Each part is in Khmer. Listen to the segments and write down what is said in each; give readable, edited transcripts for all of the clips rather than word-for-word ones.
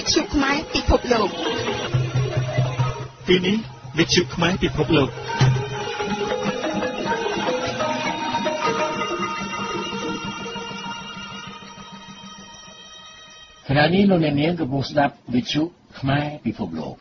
ชุไม้ពិភពលោកទីនេះវិទ្យុខ្មែរពិភពលោកขณะนี้លោកអ្នកនាងកំពុងស្ដាប់វិទ្យុខ្មែរពិភពលោក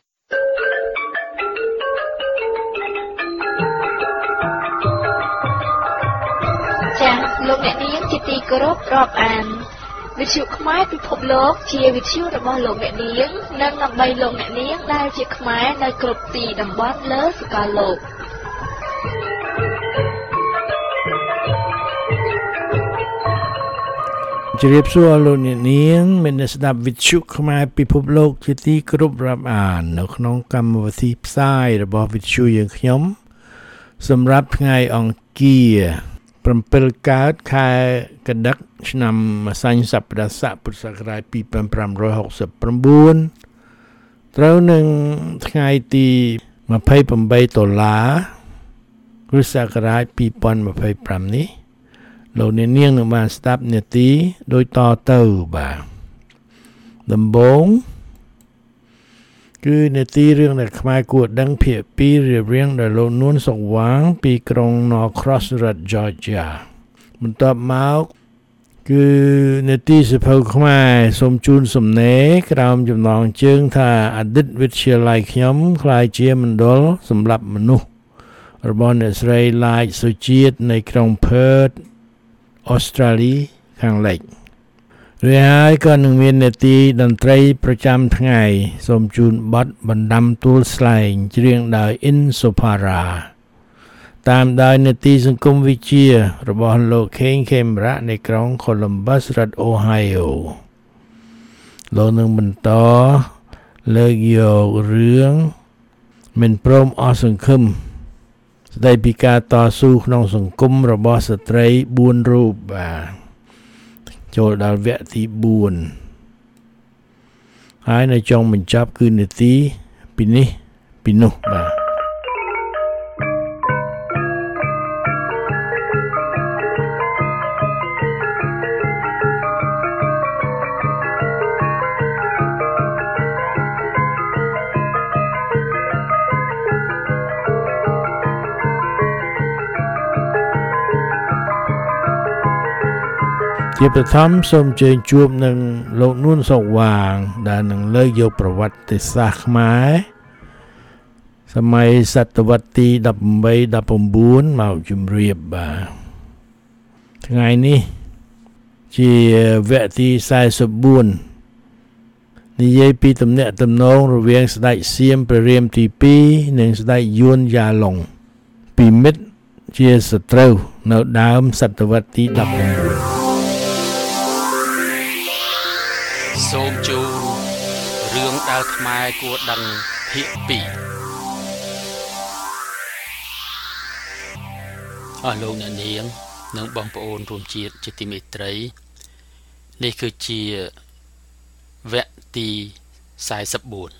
ចា៎លោកអ្នកនាងជាទីគោរពរាប់អានវិទ្យុខ្មែរពិភពលោកជាវិទ្យុរបស់លោកអ្នកនាងនិងដើម្បីលោកអ្នកនាងដែលជាខ្មែរនៅគ្រប់ទីតំបន់លើសកលលោកជម្រាបសួរលោកអ្នកនាងមានស្ដាប់វិទ្យុខ្មែរពិភពលោកជាទីគោរពរាប់អាននៅក្នុងកម្មវិធីផ្សាយរបស់វិទ្យុយើងខ្ញុំសម្រាប់ថ្ងៃអង្គារ7កើតខែកដឹកឆ្នាំម្សាញ់សប្តាហ៍ស័កពុទ្ធសករាជ2569ត្រូវនឹងថ្ងៃទី28ដុល្លារគ្រិស្តសករាជ2025នេះលោកអ្នកនាងនឹងបានស្ដាប់នាទីដូចតទៅបាទដំបូងគឺនាទីរឿងដែលខ្មែរគួរដឹងភាគ2រៀបរៀងដោយលោកនួនសុកវាងពីក្រុង Norcross រដ្ឋ Georgia បន្ទាប់មកគឺនាទីសភៅខ្មែរសូមជូនសំណេរក្រោមចំណងជើងថាអតីតវិទ្យាល័យខ្ញុំក្លាយជាមណ្ឌលសម្រាប់មនុស្សរបស់អ្នកស្រីឡាចសុជាតិនៃក្រុង Perth អូស្ត្រាលីខាងលិចរួចហើយក៏នឹងមាននាទីតន្ត្រីប្រចាំថ្ងៃសូមជូនបទបណ្ដាំទួលស្លែងច្រៀងដោយ Insopara តាមដោយនាទីសង្គមវិទ្យារបស់លោកខេងខេមរៈនៃក្រុង Columbus រដ្ឋ Ohio លោកនឹងបន្តលើកយករឿងមិនព្រមអស់សង្ឃឹមស្ដីពីការតស៊ូក្នុងសង្គមរបស់ស្ត្រី4រូបបាទចូលដល់វគ្គទី4ហើយនៅចុងបញ្ចប់គឺនាទីពីនេះពីនោះបាទជាបឋមសូមអញ្ជើញជួបនឹងលោកនួនសុកវាងដែលនឹងលើកយកប្រវត្តិសាស្ត្រខ្មែរសម័យសតវត្សទី18 19មកជម្រាបបាទថ្ងៃនេះជាវគ្គទី44និយាយពីទំនាក់ទំនងរវាងស្ដេចសៀមព្រះរាមទី2និងស្ដេចយួនយ៉ាឡុងពីមិត្តជាសត្រូវនៅដើមសតវត្សទី19 សូមជួបរឿងដែលខ្មែរគួរដឹងភាគ2អស់លោកអ្នកនាងនិងបងប្អូនរួមជាតិជាទីមេត្រីនេះគឺជាវគ្គទី44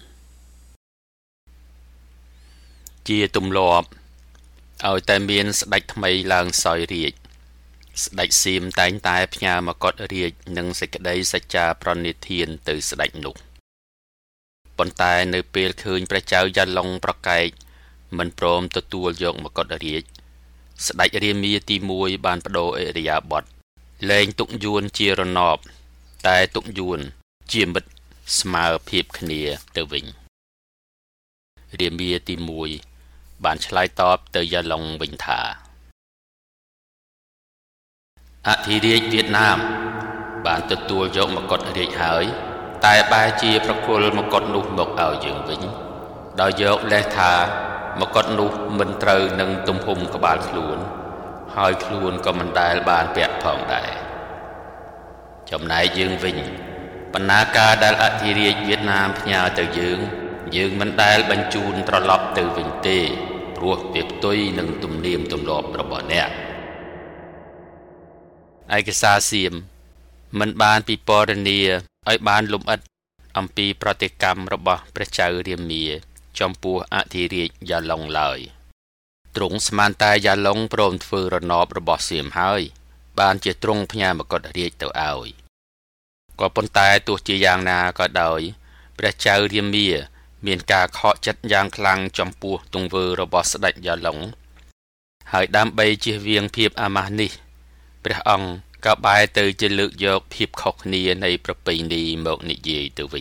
ជាទម្លាប់ឲ្យតែមានស្ដេចថ្មីឡើងសោយរាជ្យស្ដេចសៀមតែងតែផ្ញើមកុដរាជនិងសេចក្តីសច្ចាប្រណិធានទៅស្ដេចនោះប៉ុន្តែនៅពេលឃើញព្រះចៅយ៉ាឡុងប្រកែកមិនព្រមទទួលយកមកុដរាជស្ដេចរាមាទី1បានបដូរឥរិយាបថលែងទុកយួនជារណបតែទុកយួនជាមិត្តស្មើភាពគ្នាទៅវិញរាមាទី1បានឆ្លើយតបទៅយ៉ាឡុងវិញថាអធិរាជវៀតណាមបានទទួលយកមកុដរាជហើយតែបែរជាប្រគល់មកុដនោះមកឲ្យយើងវិញដោយយកលេសថាមកុដនោះមិនត្រូវនឹងទំហំក្បាលខ្លួនហើយខ្លួនក៏មិនដែលបានពាក់ផងដែរចំណែកយើងវិញបណ្ណាការដែលអធិរាជវៀតណាមផ្ញើទៅយើងមិនដែលបញ្ជូនត្រឡប់ទៅវិញទេព្រោះវាផ្ទុយនឹងទំនៀមទម្លាប់របស់អ្នកឯកសារសៀមមិនបានពិពណ៌នាឲ្យបានលម្អិតអំពីប្រតិកម្មរបស់ព្រះចៅរាមាចំពោះអធិរាជយ៉ាឡុងឡើយទ្រង់ស្មានតែយ៉ាឡុងព្រមធ្វើរណបរបស់សៀមហើយបានជាទ្រង់ផ្ញើមកុដរាជទៅឲ្យក៏ប៉ុន្តែទោះជាយ៉ាងណាក៏ដោយព្រះចៅរាមាមានការខកចិត្តយ៉ាងខ្លាំងចំពោះទង្វើរបស់ស្ដេចយ៉ាឡុងហើយដើម្បីជៀសវាងភាពអាម៉ាស់នេះព្រះអង្គក៏បែរទៅជាលើកយកភាពខុសគ្នានៃប្រពៃណីមកនិយាយទៅវិញ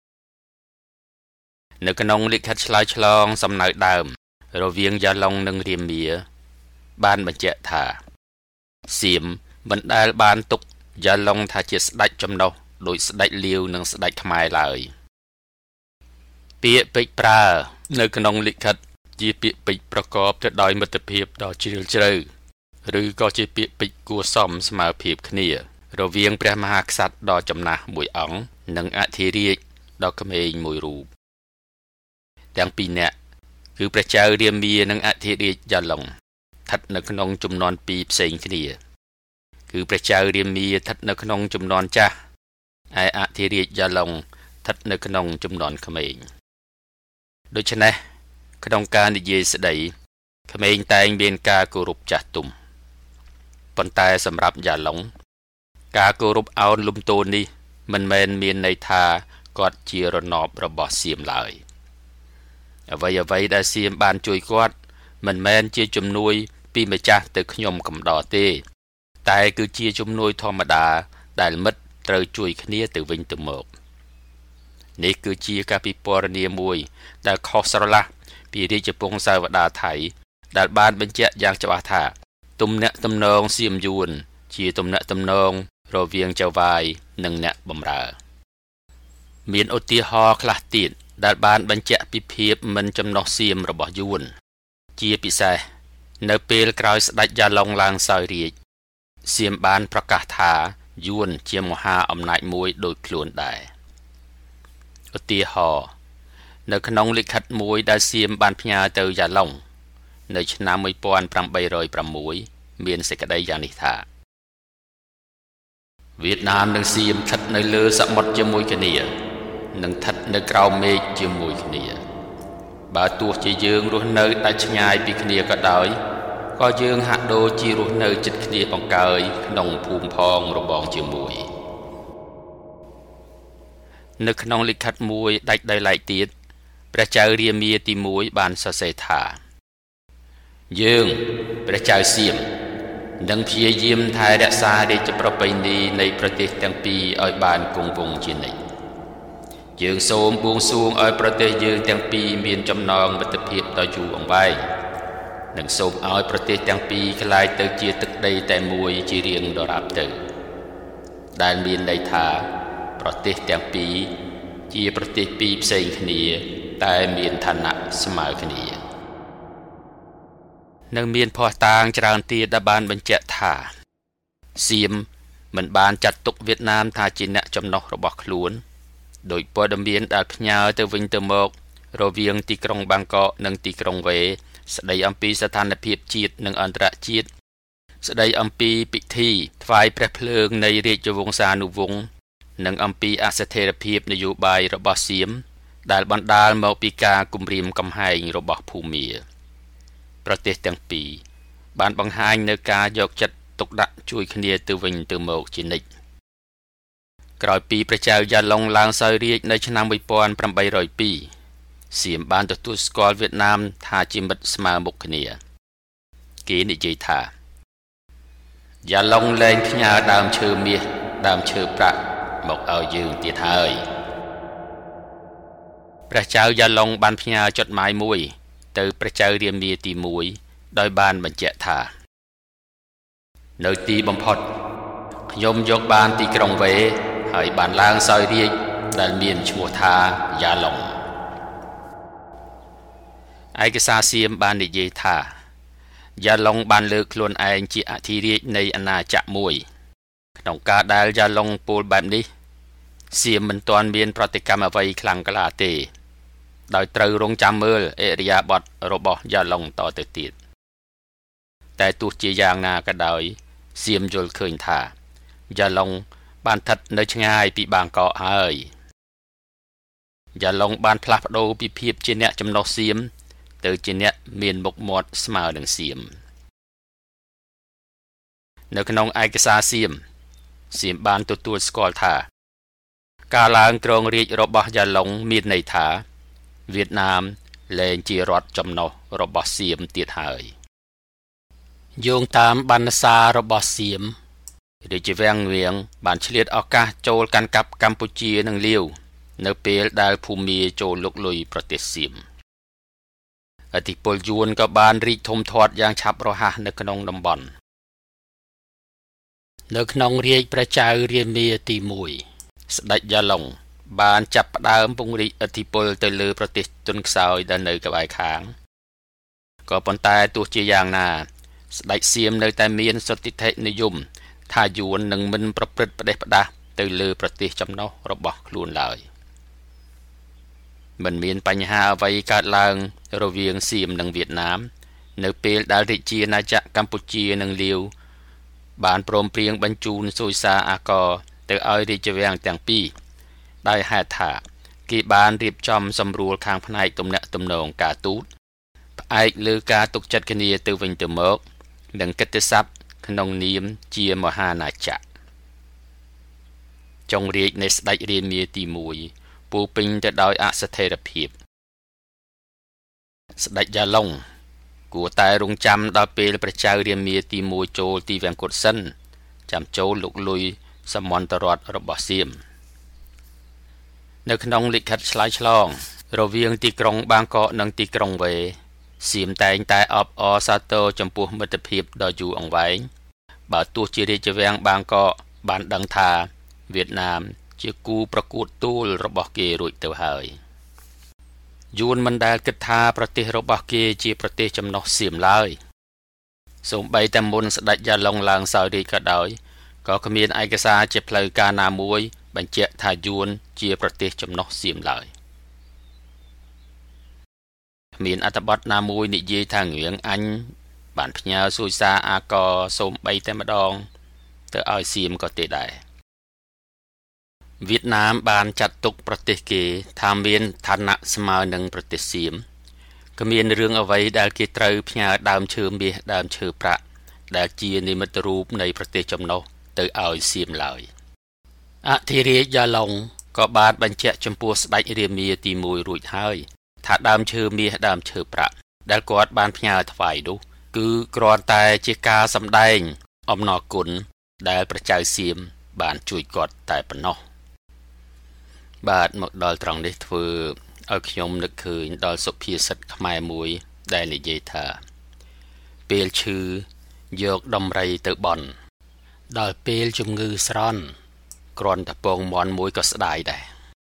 នៅក្នុងលិខិតឆ្លើយឆ្លងសំណៅដើមរវាងយ៉ាឡុងនិងរាមាបានបញ្ជាក់ថាសៀមមិនដែលបានទុកយ៉ាឡុងថាជាស្ដេចចំណុះដោយស្ដេចលាវនិងស្ដេចខ្មែរឡើយពាក្យពេចន៍ប្រើនៅក្នុងលិខិតជាពាក្យពេចន៍ប្រកបទៅដោយមិត្តភាពដ៏ជ្រាលជ្រៅឬក៏ជាពាក្យពេចន៍គួរសមស្មើភាពគ្នារវាងព្រះមហាក្សត្រដ៏ចំណាស់មួយអង្គនិងអធិរាជដ៏ក្មេងមួយរូបទាំងពីរនាក់គឺព្រះចៅរាមានិងអធិរាជយ៉ាឡុងស្ថិតនៅក្នុងជំនាន់ពីរផ្សេងគ្នាគឺព្រះចៅរាមាស្ថិតនៅក្នុងជំនាន់ចាស់ឯអធិរាជយ៉ាឡុងស្ថិតនៅក្នុងជំនាន់ក្មេងដូច្នេះក្នុងការនិយាយស្ដីក្មេងតែងមានការគោរពចាស់ទុំប៉ុន្តែសម្រាប់យ៉ាឡុងការគោរពអោនលំទោននេះមិនមែនមានន័យថាគាត់ជារណបរបស់សៀមឡើយអ្វីដែលសៀមបានជួយគាត់មិនមែនជាជំនួយពីម្ចាស់ទៅខ្ញុំកំដរទេតែគឺជាជំនួយធម្មតាដែលមិត្តត្រូវជួយគ្នាទៅវិញទៅមកនេះគឺជាការពិពណ៌នាមួយដែលខុសស្រឡះពីរាជពង្សាវតាថៃដែលបានបញ្ជាក់យ៉ាងច្បាស់ថាទំនាក់ទំនងសៀមយួនជាទំនាក់ទំនងរវាងចៅវាយនិងអ្នកបម្រើមានឧទាហរណ៍ខ្លះទៀតដែលបានបញ្ជាក់ពីភាពមិនចំណុះសៀមរបស់យួនជាពិសេសនៅពេលក្រោយស្ដេចយ៉ាឡុងឡើងសោយរាជ្យសៀមបានប្រកាសថាយួនជាមហាអំណាចមួយដូចខ្លួនដែរឧទាហរណ៍នៅក្នុងលិខិតមួយដែលសៀមបានផ្ញើទៅយ៉ាឡុងនៅឆ្នាំ1806មានសេចក្តីយ៉ាងនេះថាវៀតណាមនិងសៀមស្ថិតនៅលើសមុទ្រជាមួយគ្នានិងស្ថិតនៅក្រោមមេឃជាមួយគ្នាបើទោះជាយើងរស់នៅដាច់ឆ្ងាយពីគ្នាក៏ដោយក៏យើងហាក់ដូចជារស់នៅជិតគ្នាបង្កើយក្នុងភូមិផងរបងជាមួយនៅក្នុងលិខិតមួយដាច់ដោយឡែកទៀតព្រះចៅរាមាទី1បានសរសេរថាយើងព្រះចៅសៀមនឹងព្យាយាមថែរក្សារាជប្រពៃណីនៃប្រទេសទាំងពីរឲ្យបានគង់វង្សជានិច្ចយើងសូមបួងសួងឲ្យប្រទេសយើងទាំងពីរមានចំណងមិត្តភាពដ៏យូរអង្វែងនិងសូមឲ្យប្រទេសទាំងពីរក្លាយទៅជាទឹកដីតែមួយជារៀងដរាបទៅដែលមានន័យថាប្រទេសទាំងពីរជាប្រទេសពីរផ្សេងគ្នាតែមានឋានៈស្មើគ្នានិងមានភស្តុតាងច្រើនទៀតដែលបានបញ្ជាក់ថាសៀមមិនបានចាត់ទុកវៀតណាមថាជាអ្នកចំណុះរបស់ខ្លួនដោយព័ត៌មានដែលផ្ញើទៅវិញទៅមករវាងទីក្រុងបាងកកនិងទីក្រុងវេស្ដីអំពីស្ថានភាពជាតិនិងអន្តរជាតិស្ដីអំពីពិធីថ្វាយព្រះភ្លើងនៃរាជវង្សានុវង្សនិងអំពីអស្ថិរភាពនយោបាយរបស់សៀមដែលបណ្ដាលមកពីការគំរាមកំហែងរបស់ភូមាប្រទេសទាំងពីរបានបង្ហាញនៅការយកចិត្តទុកដាក់ជួយគ្នាទៅវិញទៅមកជានិច្ចក្រោយពីព្រះចៅយ៉ាឡុងឡើងសោយរាជ្យនៅឆ្នាំ1802សៀមបានទទួលស្គាល់វៀតណាមថាជាមិត្តស្មើមុខគ្នាគេនិយាយថាយ៉ាឡុងលែងផ្ញើដើមឈើមាសដើមឈើប្រាក់មកឲ្យយើងទៀតហើយព្រះចៅយ៉ាឡុងបានផ្ញើចដหมายមួយទៅព្រះចៅរាមាទី1ដោយបានបញ្ជាក់ថានៅទីបំផុតខ្ញុំយកបានទីក្រុងវេហើយបានឡើងសោយរាជ្យដែលមានឈ្មោះថាយ៉ាឡុងឯកសារសៀមបាននិយាយថាយ៉ាឡុងបានលើកខ្លួនឯងជាអធិរាជនៃអាណាចក្រមួយក្នុងការដែលយ៉ាឡុងពោលបែបនេះសៀមមិនទាន់មានប្រតិកម្មអ្វីខ្លាំងក្លាទេដោយត្រូវរងចាំមើលអិរិយាបថរបស់យ៉ាឡុងតទៅទៀតតែទោះជាយ៉ាងណាក៏ដោយសៀមយល់ឃើញថាយ៉ាឡុងបានស្ថិតនៅឆ្ងាយពីបាងកកហើយយ៉ាឡុងបានផ្លាស់ប្ដូរពីភាពជាអ្នកចំណុះសៀមទៅជាអ្នកមានមុខមាត់ស្មើនឹងសៀមនៅក្នុងឯកសារសៀមបានទទួលស្គាល់ថាការឡើងគ្រងរាជ្យរបស់យ៉ាឡុងមានន័យថាវៀតណាមលែងជារដ្ឋចំណុះរបស់សៀមទៀតហើយយោងតាមបណ្ណសាររបស់សៀមរាជវាំងងៀងបានឆ្លៀតឱកាសចូលកាន់កាប់កម្ពុជានិងលាវនៅពេលដែលភូមាចូលលុកលុយប្រទេសសៀមឥទ្ធិពលយួនក៏បានរីកធំធាត់យ៉ាងឆាប់រហ័សនៅក្នុងតំបន់នៅក្នុងរាជ្យព្រះចៅរាមាទី1ស្ដេចយ៉ាឡុងបានចាប់ផ្ដើមពង្រីកឥទ្ធិពលទៅលើប្រទេសទុនខ្សោយដែលនៅក្បែរខាងក៏ប៉ុន្តែទោះជាយ៉ាងណាស្ដេចសៀមនៅតែមានសន្តិដ្ឋិនិយមថាយួននឹងមិនប្រព្រឹត្តផ្ដេសផ្ដាសទៅលើប្រទេសចំណុះរបស់ខ្លួនឡើយមិនមានបញ្ហាអ្វីកើតឡើងរវាងសៀមនិងវៀតណាមនៅពេលដែលរាជាណាចក្រកម្ពុជានិងលាវបានព្រមព្រៀងបញ្ជូនស៊ុយសាអាកទៅឲ្យរាជវាំងទាំងពីរដោយហេតុថាគេបានរៀបចំសម្រួលខាងផ្នែកទំនាក់ទំនងការទូតផ្អែកលើការទុកចិត្តគ្នាទៅវិញទៅមកនិងកិត្តិស័ព្ទក្នុងនាមជាមហាណាចក្រចុងរាជ្យនៃស្ដេចរាមាទី1ពោពេញទៅដោយអស្ថិរភាពស្ដេចយ៉ាឡុងគួរតែរងចាំដល់ពេលព្រះចៅរាមាទី1ចូលទីវាំងគុតសិនចាំចូលលុកលុយសមន្តរដ្ឋរបស់សៀមនៅក្នុងលិខិតឆ្លើយឆ្លងរវាងទីក្រុងបាងកកនិងទីក្រុងវ៉េសៀមតែងតែអបអរសាទរចំពោះមិត្តភាពដ៏យូរអង្វែងបើទោះជារាជវាំងបាងកកបានដឹងថាវៀតណាមជាគូប្រកួតទូលរបស់គេរួចទៅហើយយួនមិនដែលគិតថាប្រទេសរបស់គេជាប្រទេសចំណុះសៀមឡើយសូម្បីតែមុនស្ដេចយ៉ាឡុងឡើងសោយរាជក៏ដោយក៏គ្មានឯកសារជាផ្លូវការណាមួយបញ្ជាក់ថាយួនជាប្រទេសចំណុះសៀមឡើយគ្មានអត្ថបទណាមួយនិយាយថាងឿងអញបានផ្ញើស៊ុយសាអាកសូម្បីតែម្ដងទៅឲ្យសៀមក៏ទេដែរវៀតណាមបានចាត់ទុកប្រទេសគេថាមានឋានៈស្មើនឹងប្រទេសសៀមគ្មានរឿងអ្វីដែលគេត្រូវផ្ញើដើមឈើមាសដើមឈើប្រាក់ដែលជានិមិត្តរូបនៃប្រទេសចំណុះទៅឲ្យសៀមឡើយអធិរាជយ៉ាឡុងក៏បានបញ្ជាក់ចំពោះស្ដេចរាមាទី1រួចហើយថាដើមឈើមាសដើមឈើប្រាក់ដែលគាត់បានផ្ញើថ្វាយនោះគឺគ្រាន់តែជាការសម្ដែងអំណរគុណដែលព្រះចៅសៀមបានជួយគាត់តែប៉ុណ្ណោះបាទមកដល់ត្រង់នេះធ្វើឲ្យខ្ញុំនឹកឃើញដល់សុភាសិតខ្មែរមួយដែលនិយាយថាពេលឈឺយកដំរីទៅបន់ដល់ពេលជំងឺស្រន់គ្រាន់តែពងមាន់មួយក៏ស្ដាយដែរ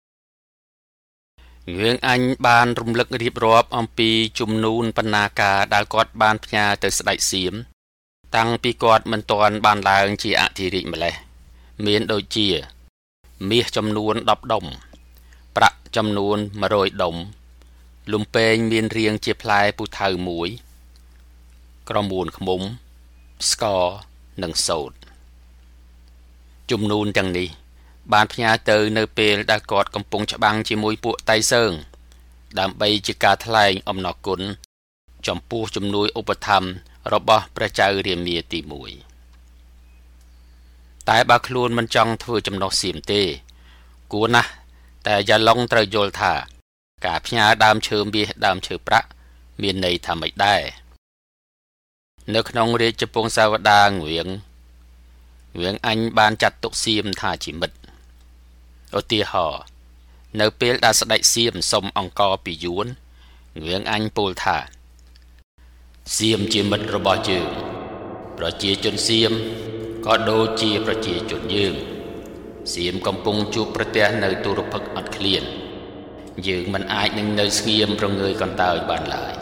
ងឿងអញបានរំលឹករៀបរាប់អំពីជំនូនបណ្ណាការដែលគាត់បានផ្ញើទៅស្ដេចសៀមតាំងពីគាត់មិនទាន់បានឡើងជាអធិរាជម្លេះមានដូចជាមាសចំនួន10ដុំប្រាក់ចំនួន100ដុំលំពេងមានរាងជាផ្លែពូថៅមួយក្រមួនឃ្មុំស្ករនិងសូត្រជំនូនទាំងនេះបានផ្ញើទៅនៅពេលដែលគាត់កំពុងច្បាំងជាមួយពួកតៃសើងដើម្បីជាការថ្លែងអំណរគុណចំពោះជំនួយឧបត្ថម្ភរបស់ព្រះចៅរាមាទី1តែបើខ្លួនមិនចង់ធ្វើចំណុះសៀមទេគួរណាស់តែយ៉ាឡុងត្រូវយល់ថាការផ្ញើដើមឈើមាសដើមឈើប្រាក់មានន័យថាម៉េចដែរនៅក្នុងរាជពង្សាវតាងៀងអញបានចាត់ទុកសៀមថាជាមិត្តឧទាហរណ៍នៅពេលដែលស្ដេចសៀមសុំអង្គពីយួនងៀងអញពោលថាសៀមជាមិត្តរបស់យើងប្រជាជនសៀមក៏ដូចជាប្រជាជនយើងសៀមកំពុងជួបប្រទះនៅទុរភិក្សអត់ឃ្លានយើងមិនអាចនឹងនៅស្ងៀមប្រងើយកន្តើយបានឡើយ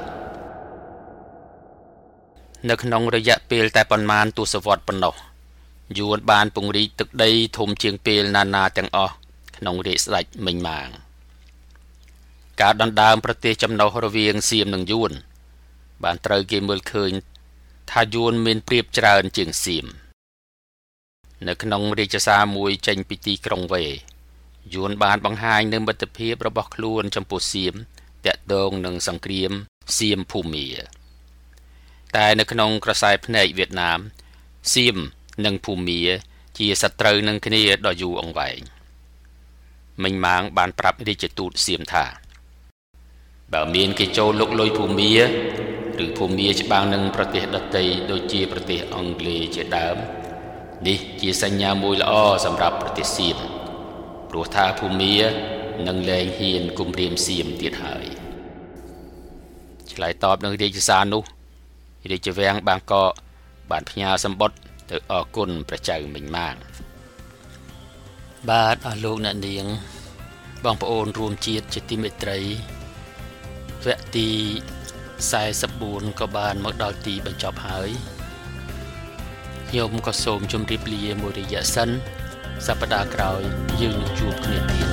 នៅក្នុងរយៈពេលតែប៉ុន្មានទសវត្សរ៍ប៉ុណ្ណោះយួនបានពង្រីកទឹកដីធំជាងពេលណាទាំងអស់ក្នុងរាជស្ដេចមិញម៉ាងការដណ្ដើមប្រទេសចំណុះរវាងសៀមនិងយួនបានត្រូវគេមើលឃើញថាយួនមានប្រៀបច្រើនជាងសៀមនៅក្នុងរាជសារមួយចេញពីទីក្រុងវ៉េយួនបានបង្ហាញនូវមិត្តភាពរបស់ខ្លួនចំពោះសៀមតាក់ទងនឹងសង្គ្រាមសៀមភូមាតែនៅក្នុងក្រសែភ្នែកវៀតណាមសៀមនិងភូមាជាសត្រូវនឹងគ្នាដ៏យូរអង្វែងមិញម៉ាងបានប្រាប់រាជទូតសៀមថាបើមានគេចូលលុកលុយភូមាឬភូមាច្បាំងនឹងប្រទេសដទៃដូចជាប្រទេសអង់គ្លេសជាដើមនេះជាសញ្ញាមួយល្អសម្រាប់ប្រទេសសៀមព្រោះថាភូមានឹងលែងហ៊ានគំរាមសៀមទៀតហើយឆ្លើយតបនឹងរាជសារនោះរាជវាំងបាងកកបានផ្ញើសម្បត្តិទៅអរគុណព្រះចៅមិញម៉ាងបាទអស់លោកអ្នកនាងបងប្អូនរួមជាតិជាទីមេត្រីវគ្គទី44ក៏បានមកដល់ទីបញ្ចប់ហើយខ្ញុំក៏សូមជម្រាបលាមួយរយៈសិនសប្តាហ៍ក្រោយយើងនឹងជួបគ្នាទៀត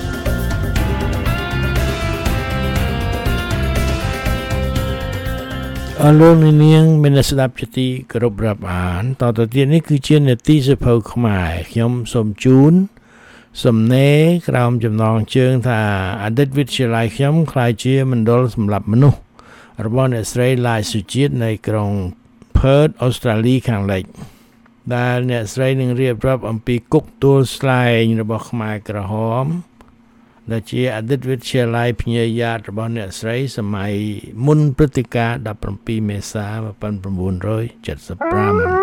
អរលោកអ្នកនាងមានស្ដាប់ជាទីគោរពរាប់អានតទៅទៀតនេះគឺជានេតិសភៅខ្មែរខ្ញុំសូមជូនសំណេរក្រោមចំណងជើងថាអតីតវិទ្យាល័យខ្ញុំក្លាយជាមណ្ឌលសម្រាប់មនុស្សរបស់អ្នកស្រីឡាយសុជាតិនៅក្រុង Perth អូស្ត្រាលីខាងលិចដែលអ្នកស្រីនឹងរៀបរាប់អំពីគុកទួលស្លែងរបស់ខ្មែរក្រហមដែលជាអតីតវិទ្យាល័យភ្ញាយ៉ាតរបស់អ្នកស្រីសម័យមុនព្រឹត្តិការណ៍17មេសា1975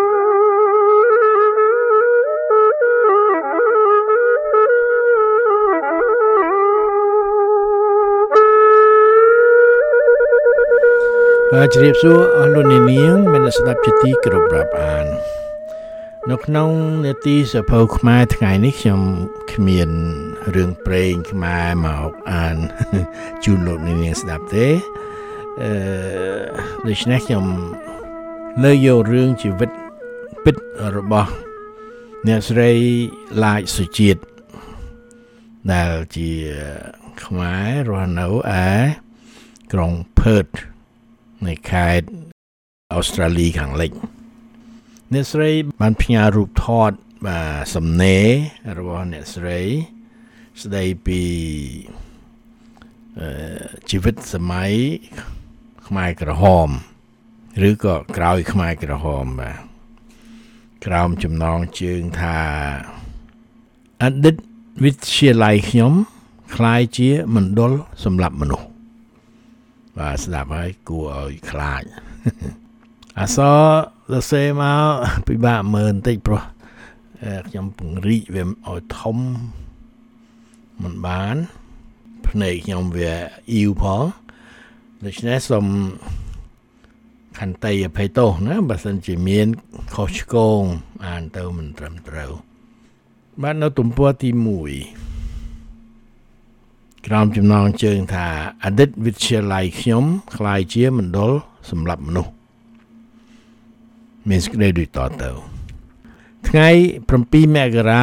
ជ្រាបសួរអស់លោកអ្នកនាងមានស្ដាប់ជាទីគោរពរាប់អាននៅក្នុងនេតិសភៅខ្មែរថ្ងៃនេះខ្ញុំគ្មានរឿងព្រេងខ្មែរមកអានជូនលោកអ្នកនាងស្ដាប់ទេដូច្នេះខ្ញុំលើកយករឿងជីវិតពិតរបស់អ្នកស្រីឡាយសុជាតិដែលជាខ្មែររស់នៅឯក្រុង Perthในខេត្តអូស្ត្រាលីខាងលិចអ្នកស្រីបានផ្ញើរូបថតសំណេររបស់អ្នកស្រីស្ដីពីជីវិតសម័យខ្មែរក្រហមឬក៏ក្រោយខ្មែរក្រហមបាទក្រោមចំណងជើងថាអតីតវិទ្យាល័យខ្ញុំคล้ายជាមណ្ឌលសម្រាប់មនុស្សបាទស្ដាប់ហើយគួរឲ្យខ្លាចអសរសរសេរមកពិបាកមើលបន្តិចព្រោះខ្ញុំពង្រីកវាឲ្យធំមិនបានភ្នែកខ្ញុំវាអ៊ីវផងដូច្នេះសូមខន្តីអភ័យទោសណាបើសិនជាមានខុសឆ្គងអានទៅមិនត្រឹមត្រូវបាទនៅទំព័រទី1ក្រោមចំណងជើងថាអតីតវិទ្យាល័យខ្ញុំคล้ายជាមណ្ឌលសម្រាប់មនុស្សមានសេចក្តីដូចតទៅថ្ងៃ7មករា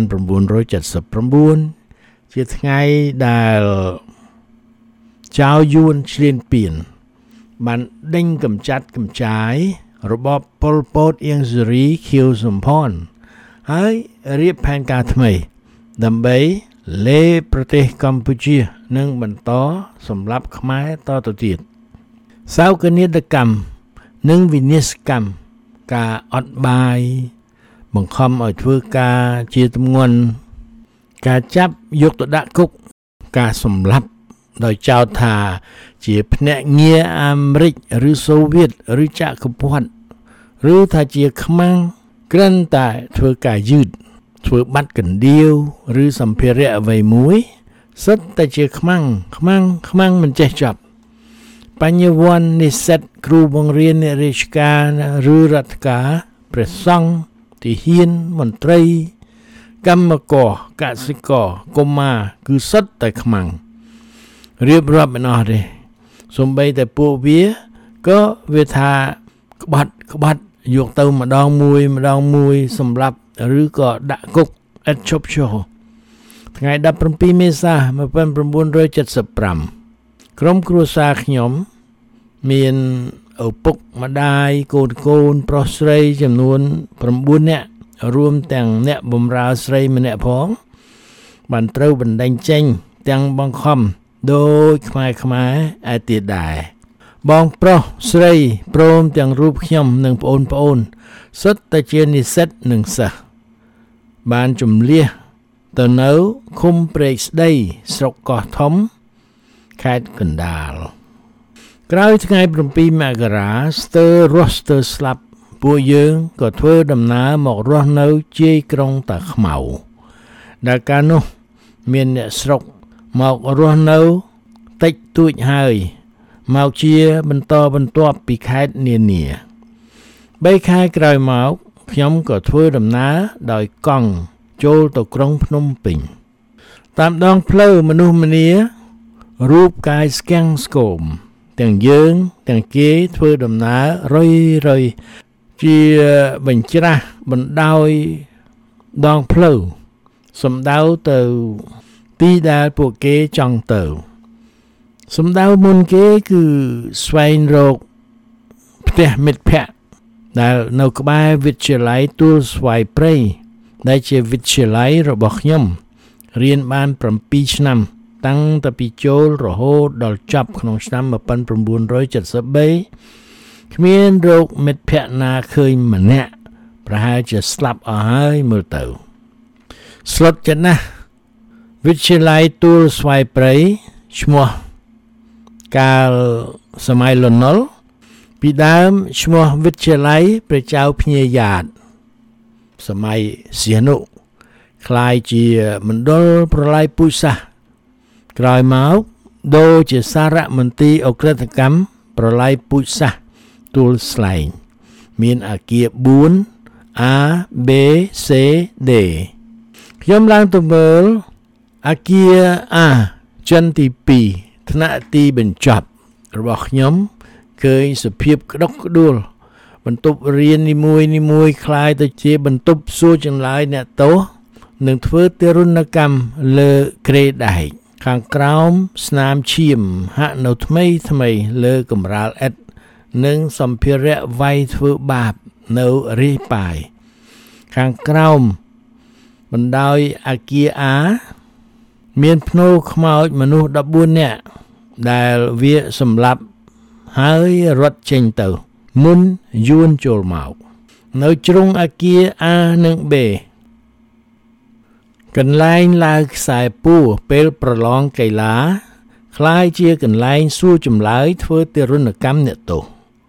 1979ជាថ្ងៃដែលចៅយួនឈ្លានពានបានដេញកម្ចាត់កម្ចាយរបបប៉ុលពតអៀងសេរីខៀវសំផនហើយរៀបផែនការថ្មីដើម្បីលេប្រទេសកម្ពុជានឹងបន្តសម្រាប់ខ្មែរតទៅទៀតសោកនាដកម្មនិងវិនាសកម្មការអត់បាយបង្ខំឲ្យធ្វើការជាទម្ងន់ការចាប់យកទៅដាក់គុកការសម្លាប់ដោយចោទថាជាភ្នាក់ងារអាមេរិកឬសូវៀតឬចក្រពត្តិឬថាជាខ្មាំងគ្រាន់តែធ្វើការយឺតធ្វើបាត់កណ្ដៀវឬសម្ភារៈអ្វីមួយសិតតែជាខ្មាំងមិនចេះចប់បញ្ញវន្តនិស្សិតគ្រូបង្រៀនអ្នករាជការឬរដ្ឋការព្រះសង្ឃទាហានមន្ត្រីកម្មករកសិករកុមារគឺសិតតែខ្មាំងរៀបរាប់មិនអស់ទេសូម្បីតែពួកវាក៏វាថាក្បាត់យកទៅម្ដងមួយសម្រាប់ឬក៏ដាក់គុកឥតឈប់ឈរថ្ងៃ17មេសា1975ក្រុមគ្រួសារខ្ញុំមានឪពុកម្ដាយកូនប្រុសស្រីចំនួន9នាក់រួមទាំងអ្នកបម្រើស្រីម្នាក់ផងបានត្រូវបណ្ដេញចេញទាំងបង្ខំដោយខ្មែរឯទៀតដែរបងប្រុសស្រីព្រមទាំងរូបខ្ញុំនិងប្អូនសុទ្ធតែជានិស្សិតនិងសិស្សបានជំលះទៅនៅឃុំព្រែកស្ដីស្រុកកោះធំខេត្តកណ្ដាលក្រោយថ្ងៃ7មករាស្ទើររស់ស្ទើរស្លាប់ពួកយើងក៏ធ្វើដំណើរមករស់នៅជាយក្រុងតាខ្មៅដែលកាលនោះមានអ្នកស្រុកមករស់នៅតិចតួចហើយមកជាបន្តបន្ទាប់ពីខេត្តនានា3ខែក្រោយមកខ្ញុំក៏ធ្វើដំណើរដោយកង់ចូលទៅក្រុងភ្នំពេញតាមដងផ្លូវមនុស្សម្នារូបកាយស្គាំងស្គមទាំងយើងទាំងគេធ្វើដំណើររយជាបញ្ច្រាស់បណ្ដោយដងផ្លូវសំដៅទៅទីដែលពួកគេចង់ទៅសំដៅមុនគេគឺស្វែងរកផ្ទះមិត្តភ័ក្តិដែលនៅក្បែរវិទ្យាល័យទួលស្វាយព្រៃដែលជាវិទ្យាល័យរបស់ខ្ញុំរៀនបាន7ឆ្នាំតាំងតែពីចូលរហូតដល់ចប់ក្នុងឆ្នាំ1973គ្មានរោគមិត្តភ័ក្តិណាឃើញម្នាក់ប្រហែលជាស្លាប់អស់ហើយមើលទៅស្លុតចិត្តណាស់វិទ្យាល័យទួលស្វាយព្រៃឈ្មោះកាលសម័យលន់នល់ពីដើមឈ្មោះវិទ្យាល័យព្រះចៅភ្ញាយ៉ាតសម័យសៀនុคล้ายជាមណ្ឌលប្រល័យពូជសាសន៍ក្រោយមកដូរជាសារមន្ទីរអក្រិតកម្មប្រល័យពូជសាសន៍ទួលស្លែងមានអគារ4 A B C D ខ្ញុំឡើងទៅមើលអគារ A ចិនទី2ថ្នាក់ទីបញ្ចប់របស់ខ្ញុំឃើញសភាពក្តុកក្តួលបន្ទប់រៀននីមួយคล้ายទៅជាបន្ទប់សួរចម្លើយអ្នកទោសនឹងធ្វើទារុណកម្មលើក្រេដែកខាងក្រោមស្នាមឈាមហាក់នៅថ្មីលើកម្រាលឥដ្ឋនិងសម្ភារៈវាយធ្វើបាបនៅរាយប៉ាយខាងក្រោមបណ្ដោយអគារ A មានភ្នូរខ្មោចមនុស្ស14នាក់ដែលវាសម្លាប់ហើយរត់ចេញទៅមុនយួនចូលមកនៅជ្រុងអគារ A និង B កន្លែងឡើងខ្សែពួរពេលប្រឡងកីឡាคล้ายជាកន្លែងសួរចម្លើយធ្វើទារុណកម្មអ្នកទោស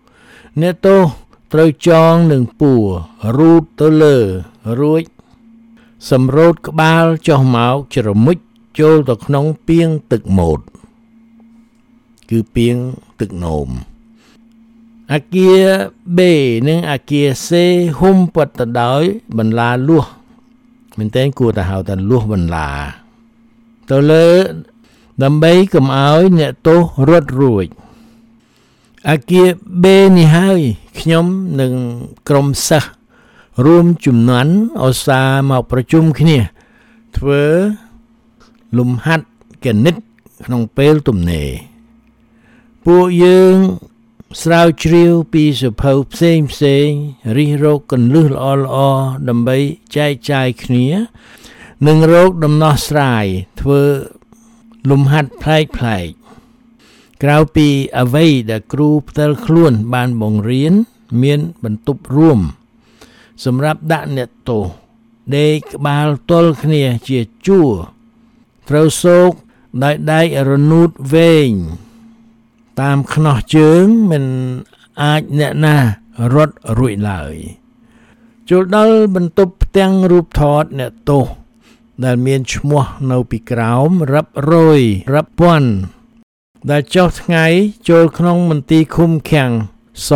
ត្រូវចងនឹងពួររូតទៅលើរួចសម្រូតក្បាលចុះមកជ្រមុជចូលទៅក្នុងពាងទឹកម៉ូតគឺពាងទឹកនោមអគារ B និងអគារ C ហុំព័ទ្ធទៅដោយបន្លាលួសមែនតើគួរតែហៅថាលួសបន្លាទៅលើដើម្បីកុំឲ្យអ្នកទោសរត់រួចអគារ B នេះហើយខ្ញុំនិងក្រុមសិស្សរួមជំនាន់ឧស្សាហ៍មកប្រជុំគ្នាធ្វើលំហាត់គណិតក្នុងពេលទំនេរពួកយើងស្រាវជ្រាវពីសភៅផ្សេងរិះរកកន្លឹះល្អដើម្បីចែកចាយគ្នានិងរកដំណោះស្រាយធ្វើលំហាត់ប្លែកក្រៅពីអ្វីដែលគ្រូផ្ទាល់ខ្លួនបានបង្រៀនមានបន្ទប់រួមសម្រាប់ដាក់អ្នកទោសដេកក្បាលទល់គ្នាជាជួរត្រូវសោកដោយដែករនូតវែងតាមខ្នោះជើងមិនអាចអ្នកណារត់រួចឡើយចូលដល់បន្ទប់ផ្ទាំងរូបថតអ្នកទោសដែលមានឈ្មោះនៅពីក្រោមរាប់រយរាប់ពាន់ដែលចុះថ្ងៃចូលក្នុងមន្ទីរឃុំឃាំងស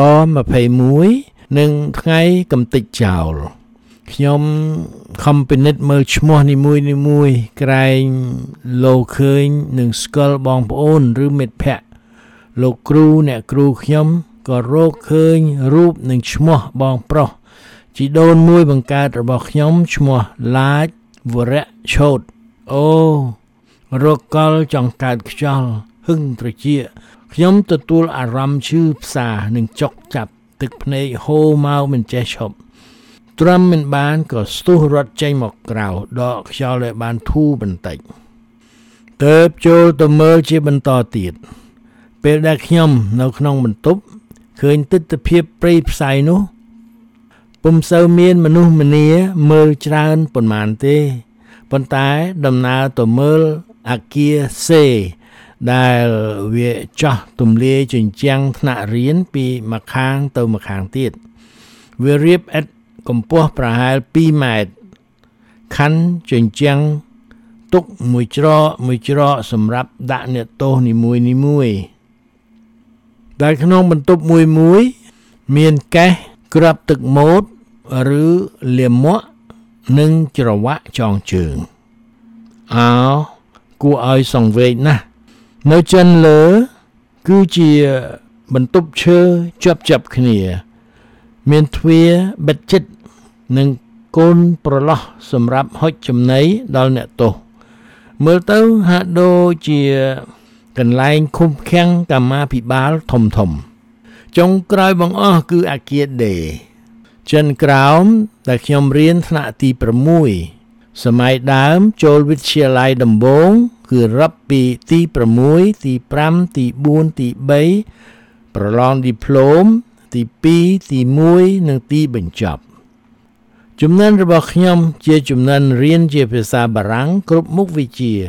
21និងថ្ងៃកំទេចចោលខ្ញុំខំពិនិត្យមើលឈ្មោះនីមួយក្រែងលោកឃើញនឹងស្គាល់បងប្អូនឬមិត្តភ័ក្តិលោកគ្រូអ្នកគ្រូខ្ញុំក៏រកឃើញរូបនិងឈ្មោះបងប្រុសជីដូនមួយបង្កើតរបស់ខ្ញុំឈ្មោះឡាចវរៈឆូតអូរកកលចង្កើតខ្យល់ហឹងត្រជាខ្ញុំទទួលអារម្មណ៍ឈឺផ្សានិងចុកចាប់ទឹកភ្នែកហូរមកមិនចេះឈប់ទ្រាំមិនបានក៏ស្ទុះរត់ចេញមកក្រៅដកខ្យល់ឲ្យបានធូរបន្តិចទើបចូលទៅមើលជាបន្តទៀតពេលដែលខ្ញុំនៅក្នុងបន្ទប់ឃើញទិដ្ឋភាពព្រៃផ្សៃនោះពុំសូវមានមនុស្សម្នាមើលច្រើនប៉ុន្មានទេប៉ុន្តែដំណើរទៅមើលអគារសេដែលវាចោះទំលាយជញ្ជាំងថ្នាក់រៀនពីម្ខាងទៅម្ខាងទៀតវារៀបឥតកម្ពស់ប្រហែល2ម៉ែត្រខណ្ឌជញ្ជាំងទុកមួយច្រកសម្រាប់ដាក់អ្នកទោសនីមួយដែលក្នុងបន្ទប់មួយមានកេះក្របទឹកម៉ូតឬលាមកនិងច្រវាក់ចងជើងគួរឲ្យសង្វេគណាស់នៅចិនលើគឺជាបន្ទប់ឈើជាប់គ្នាមានទ្វារបិទជិតនិងកូនប្រឡោះសម្រាប់ហុចចំណីដល់អ្នកទោសមើលទៅហាក់ដូចជាកន្លែងឃុំឃាំងកម្មាភិបាលធំចុងក្រោយបង្អស់គឺអគារដេចិនក្រោមដែលខ្ញុំរៀនថ្នាក់ទី6សម័យដើមចូលវិទ្យាល័យដំបូងគឺរាប់ពីទី6ទី5ទី4ទី3ប្រឡងឌីប្លូមទី2ទី1និងទីបញ្ចប់ជំនាន់របស់ខ្ញុំជាជំនាន់រៀនជាភាសាបារាំងគ្រប់មុខវិជ្ជា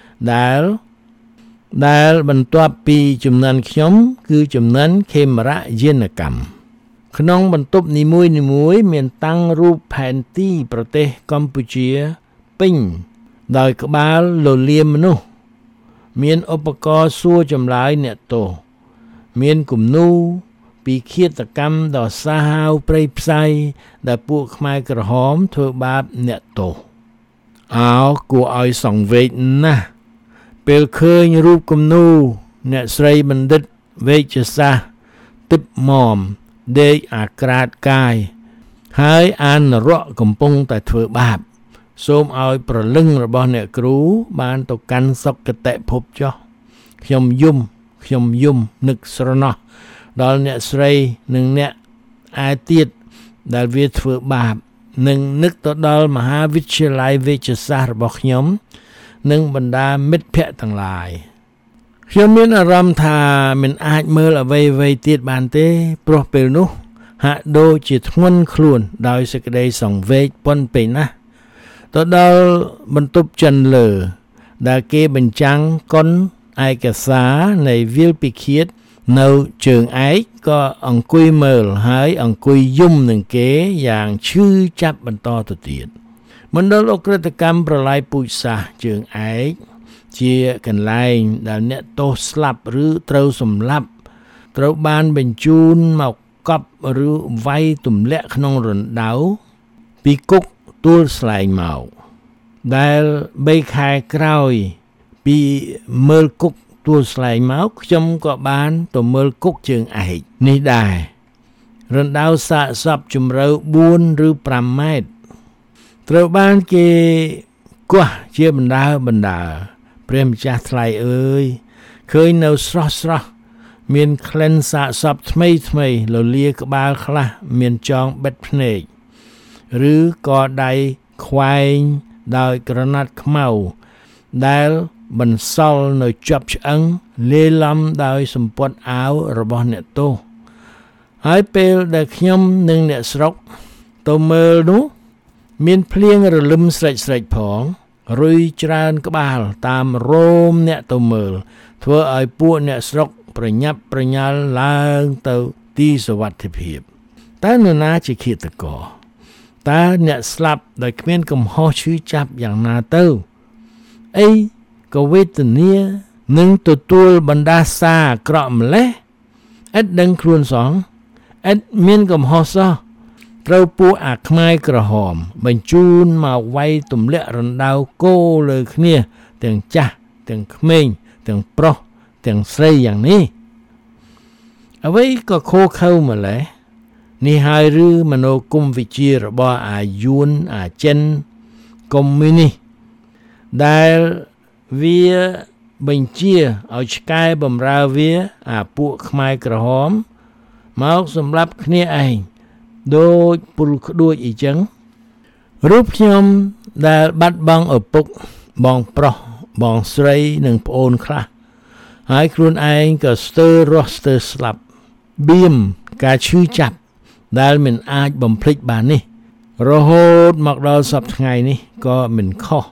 ដែលបន្ទាប់ពីជំនាន់ខ្ញុំគឺជំនាន់ខេមរៈយានកម្មក្នុងបន្ទប់នីមួយមានតាំងរូបផែនទីប្រទេសកម្ពុជាពេញដោយក្បាលលលាមមនុស្សមានឧបករណ៍សួរចម្លើយអ្នកទោសមានគំនូរពីឃាតកម្មដ៏សាហាវព្រៃផ្សៃដែលពួកខ្មែរក្រហមធ្វើបាបអ្នកទោសគួរឲ្យសង្វេគណាស់ពេលឃើញរូបគំនូរអ្នកស្រីបណ្ឌិតវេជ្ជសាស្ត្រទឹកមុំដេកអាក្រាតកាយហើយអាននរៈកំពុងតែធ្វើបាបសូមឲ្យប្រលឹងរបស់អ្នកគ្រូបានទៅកាន់សុគតិភពចុះខ្ញុំយំនឹកស្រណោះដល់អ្នកស្រីនិងអ្នកឯទៀតដែលវាធ្វើបាបនិងនឹកទៅដល់មហាវិទ្យាល័យវេជ្ជសាស្ត្ររបស់ខ្ញុំនិងបណ្ដាមិត្តភ័ក្តិទាំងឡាយខ្ញុំមានអារម្មណ៍ថាមិនអាចមើលអ្វីទៀតបានទេព្រោះពេលនោះហាក់ដូចជាធ្ងន់ខ្លួនដោយសេចក្តីសង្វេគប៉ុនពេកណាស់ទៅដល់បន្ទប់ចិនលើដែលគេបញ្ចាំងកុនឯកសារនៃវាលពិឃាតនៅជើងឯកក៏អង្គុយមើលហើយអង្គុយយំនឹងគេយ៉ាងឈឺចាប់បន្តទៅទៀតមណ្ឌលអក្រិតកម្មប្រឡាយពូជសាសន៍ជើងឯកជាកន្លែងដែលអ្នកទោសស្លាប់ឬត្រូវសម្លាប់ត្រូវបានបញ្ជូនមកកប់ឬវាយទម្លាក់ក្នុងរណ្ដៅពីគុកទួលស្លែងមកដែល3ខែក្រោយពីមើលគុកទួលស្លែងមកខ្ញុំក៏បានទៅមើលគុកជើងឯកនេះដែររណ្ដៅសាកសពជម្រៅ4ឬ5ម៉ែត្រត្រូវបានគេគោះជាបណ្ដើព្រះម្ចាស់ថ្លៃអើយឃើញនៅស្រស់មានក្លិនសាកសពថ្មីលលាក្បាលខ្លះមានចងបិទភ្នែកឬក៏ដៃខ្វែងដោយក្រណាត់ខ្មៅដែលបន្សល់នៅជាប់ឆ្អឹងលាយឡំដោយសម្ពត់អាវរបស់អ្នកទោសហើយពេលដែលខ្ញុំនិងអ្នកស្រុកទៅមើលនោះមានភ្លៀងរលឹមស្រេចផងរុយច្រើនក្បាលតាមរោមអ្នកទៅមើលធ្វើឲ្យពួកអ្នកស្រុកប្រញាប់ប្រញាល់ឡើងទៅទីសុវត្ថិភាពតើនរណាជាឃាតករតើអ្នកស្លាប់ដោយគ្មានកំហុសឈឺចាប់យ៉ាងណាទៅអីក៏វេទនានឹងទទួលបណ្ដាសាអាក្រក់ម្លេះឥតដឹងខ្លួនសោះឥតមានកំហុសសោះត្រូវពួកអាខ្មែរក្រហមបញ្ជូនមកវាយទម្លាក់រណ្ដៅគោលើគ្នាទាំងចាស់ទាំងក្មេងទាំងប្រុសទាំងស្រីយ៉ាងនេះអ្វីក៏ខូខើម្លេះនេះហើយឬមនោគមវិជ្ជារបស់អាយួនអាចិនកុម្មុយនីសដែលវាបញ្ជាឲ្យឆ្កែបំរើវាអាពួកខ្មែរក្រហមមកសម្រាប់គ្នាឯងដូចពុលក្ដួចអីចឹងរូបខ្ញុំដែលបាត់បង់ឪពុកបងប្រុសបងស្រីនិងប្អូនខ្លះហើយខ្លួនឯងក៏ស្ទើររស់ស្ទើរស្លាប់បៀមការឈឺចាប់ដែលមិនអាចបំភ្លេចបាននេះរហូតមកដល់សប្តាហ៍ថ្ងៃនេះក៏មិនខុស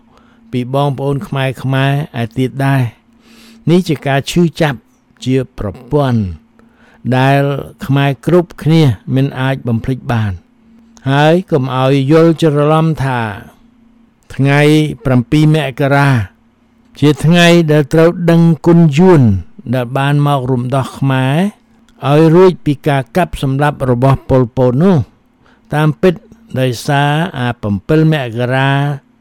ពីបងប្អូនខ្មែរឯទៀតដែរនេះជាការឈឺចាប់ជាប្រព័ន្ធដែលខ្មែរគ្រប់គ្នាមិនអាចបំភ្លេចបានហើយកុំឲ្យយល់ច្រឡំថាថ្ងៃ7មករាជាថ្ងៃដែលត្រូវដឹងគុណយួនដែលបានមករំដោះខ្មែរឲ្យរួចពីការកាប់សម្លាប់របស់ប៉ុលពតនោះតាមពិតដោយសារអា7មករា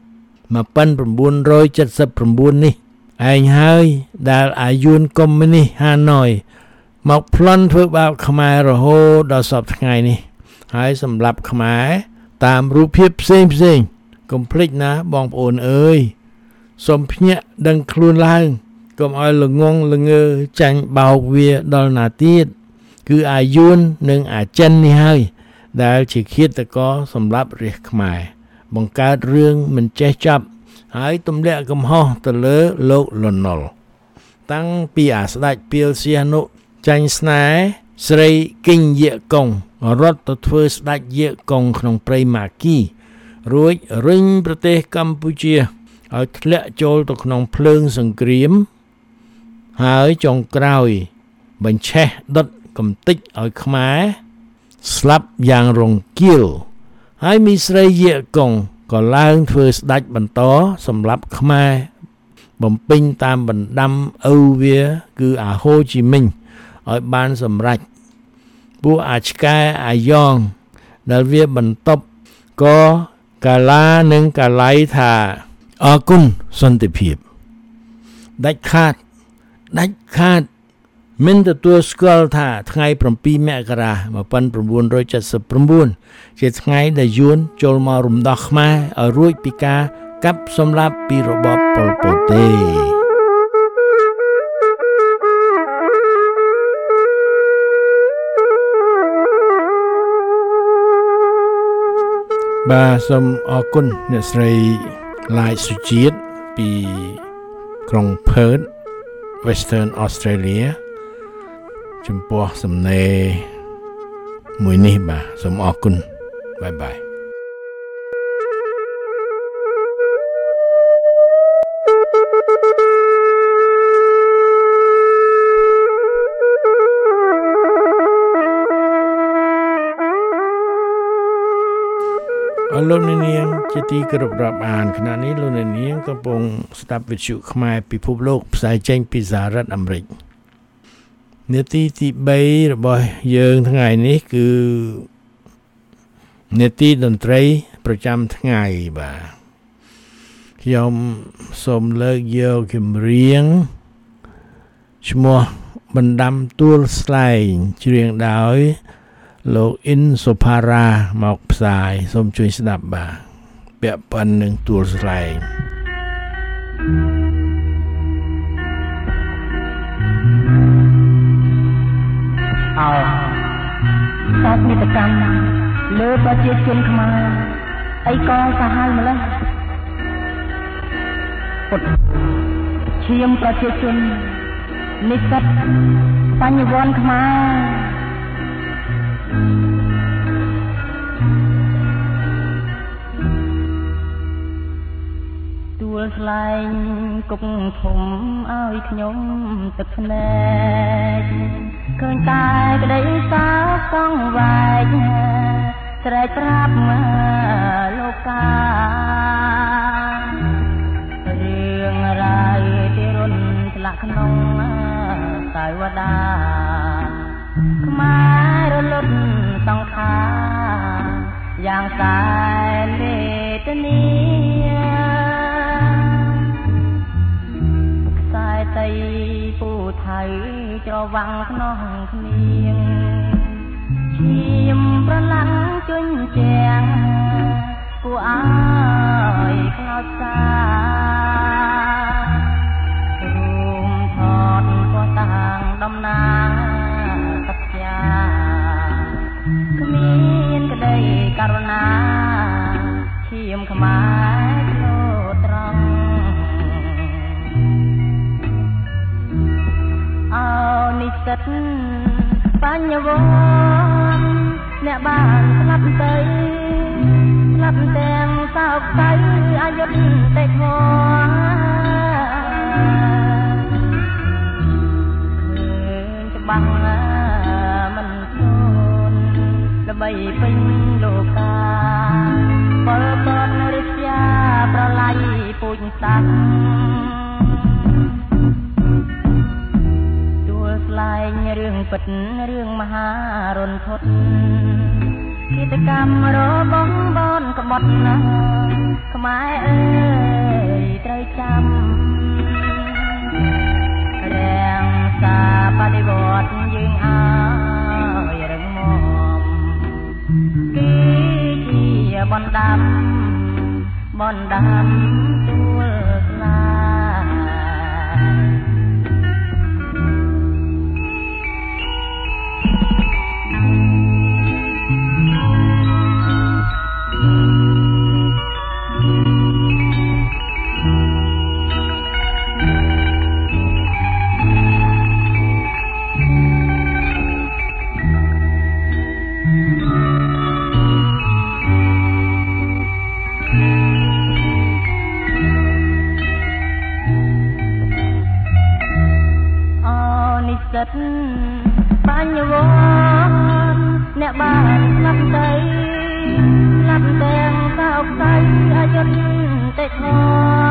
1979នេះឯងហើយដែលអាយួនកុម្មុយនីសហាណូយមកប្លន់ធ្វើបាបខ្មែររហូតដល់សពថ្ងៃនេះហើយសម្រាប់ខ្មែរតាមរូបភាពផ្សេងកុំភ្លេចណាបងប្អូនអើយសូមភ្ញាក់ដឹងខ្លួនឡើងកុំឲ្យល្ងងល្ងើចាញ់បោកវាដល់ណាទៀតគឺអាយួននិងអាចិននេះហើយដែលជាឃាតករសម្រាប់រាជខ្មែរបង្កើតរឿងមិនចេះចប់ហើយទម្លាក់កំហុសទៅលើលោកលន់នល់តាំងពីអាស្ដេចពាលសៀនុចាញ់ស្នេហ៍ស្រីគិញយាកុងរត់ទៅធ្វើស្ដេចយាកុងក្នុងព្រៃម៉ាគីរួចរុញប្រទេសកម្ពុជាឲ្យធ្លាក់ចូលទៅក្នុងភ្លើងសង្គ្រាមហើយចុងក្រោយបញ្ឆេះដុតកំទេចឲ្យខ្មែរស្លាប់យ៉ាងរង្គាលហើយមីស្រីយាកុងក៏ឡើងធ្វើស្ដេចបន្តសម្រាប់ខ្មែរបំពេញតាមបណ្ដាំឪវាគឺអាហូជីមិញឲ្យបានសម្រេចពួកអាឆ្កែអាយ៉ងដែលវាបន្ទប់ក៏កាឡានិងកាឡៃថាអរគុណសន្តិភាពដាច់ខាតមិនទទួលស្គាល់ថាថ្ងៃ7មករា1979ជាថ្ងៃដែលយួនចូលមករំដោះខ្មែរឲ្យរួចពីការកាប់សម្លាប់ពីរបបប៉ុលពតទេបាទសូមអរគុណអ្នកស្រីឡាយសុជាតិពីក្រុង Perth Western Australia ចំពោះសំណេរមួយនេះបាទសូមអរគុណបាយបាយលោកនាងជាទីគោរពរាប់អានខណៈនេះលោកនាងកំពុងស្ដាប់វិទ្យុខ្មែរពិភពលោកផ្សាយចេញពីសហរដ្ឋអាមេរិកនាទីទី3របស់យើងថ្ងៃនេះគឺនាទីតន្ត្រីប្រចាំថ្ងៃបាទខ្ញុំសូមលើកយកចម្រៀងឈ្មោះបណ្ដាំទួលស្លែងច្រៀងដោយលោកអ៊ិនសុផារ៉ាមកផ្សាយសូមជួយស្ដាប់បាទពាក់ព័ន្ធនឹងទួលស្លែងអោសាស្ត្រមេតកម្មលើប្រជាជនខ្មែរអីក៏សាហាវម្ល៉េះពុតឈាមប្រជាជននិស្សិតបញ្ញវន្តខ្មែរទួលស្លែងគុកធំឲ្យខ្ញុំទឹកភ្នែកឃើញតែក្តីសោកសង្វែកស្រែកប្រាប់លោកការឿងរ៉ាវទីរុនឆ្លាក់ក្នុងសាយវតាខ្មែររលត់សង្ខារយ៉ាងសែនវេទនាខ្សែតីពូថៃច្រវាំងខ្នោះគ្នាងឈាមប្រឡាំងជញ្ជាំងគួរឲ្យខ្លោចសារួមថតពណ៌តាំងតំណាងសត្យាគ្មានក្តីករុណាឈាមខ្មែរលោត្រង់អោនិស្សិតបញ្ញវន្តអ្នកបានស្លាប់ទៅស្លាប់ទាំងសោកសៅអយុធតិធម៌ច្បាស់មិនសូនល្បីពេញលោកាពលពតរិទ្យាប្រឡ័យពូជសាសទួលស្លែងរឿងពិតរឿងមហារន្ធត់គិតកម្មរបងបនក្បត់ណាខ្មែរអើយត្រូវចាំរាំងសាបដិវត្តយើងអើយរឹងមាំគេជាបណ្ដាំទួលស្លាបញ្ញវន្តអ្នកបានស្លាប់ទៅស្លាប់ទាំងសោកសៅអយុធតិធម៌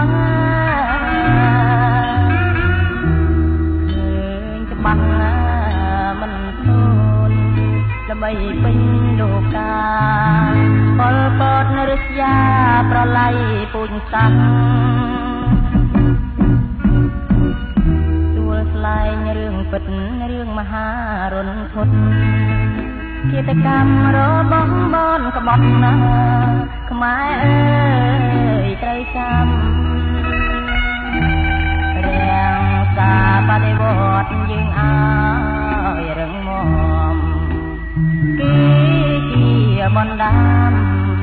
ឃើញច្បាស់មិនសូនល្បីពេញលោកាពលពតរិទ្យាប្រឡ័យពូជសាសស្លែងរឿងពិតរឿងមហារន្ធត់គិតកម្មរបងបនក្បត់ណាខ្មែរអើយត្រូវចាំរាំងសាបដិវត្តយើងអើយរឹងមាំគេជាបណ្ដាំ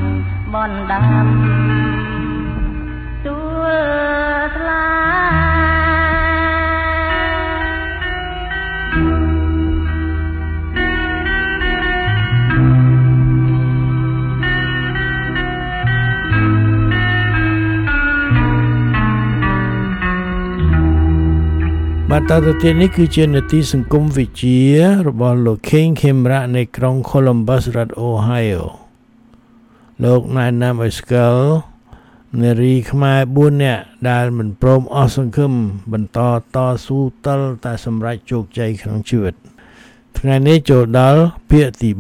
ទួលស្លាបាទតទៅទៀតនេះគឺជានីតិសង្គមវិទ្យារបស់លោកខេងខេមរៈនៃក្រុង Columbus រដ្ឋ Ohio លោកណែនាំឲ្យស្គាល់នារីខ្មែរ4នាក់ដែលមិនព្រមអស់សង្ឃឹមបន្តតស៊ូទល់តែសម្រេចជោគជ័យក្នុងជីវិតថ្ងៃនេះចូលដល់ភាគទី4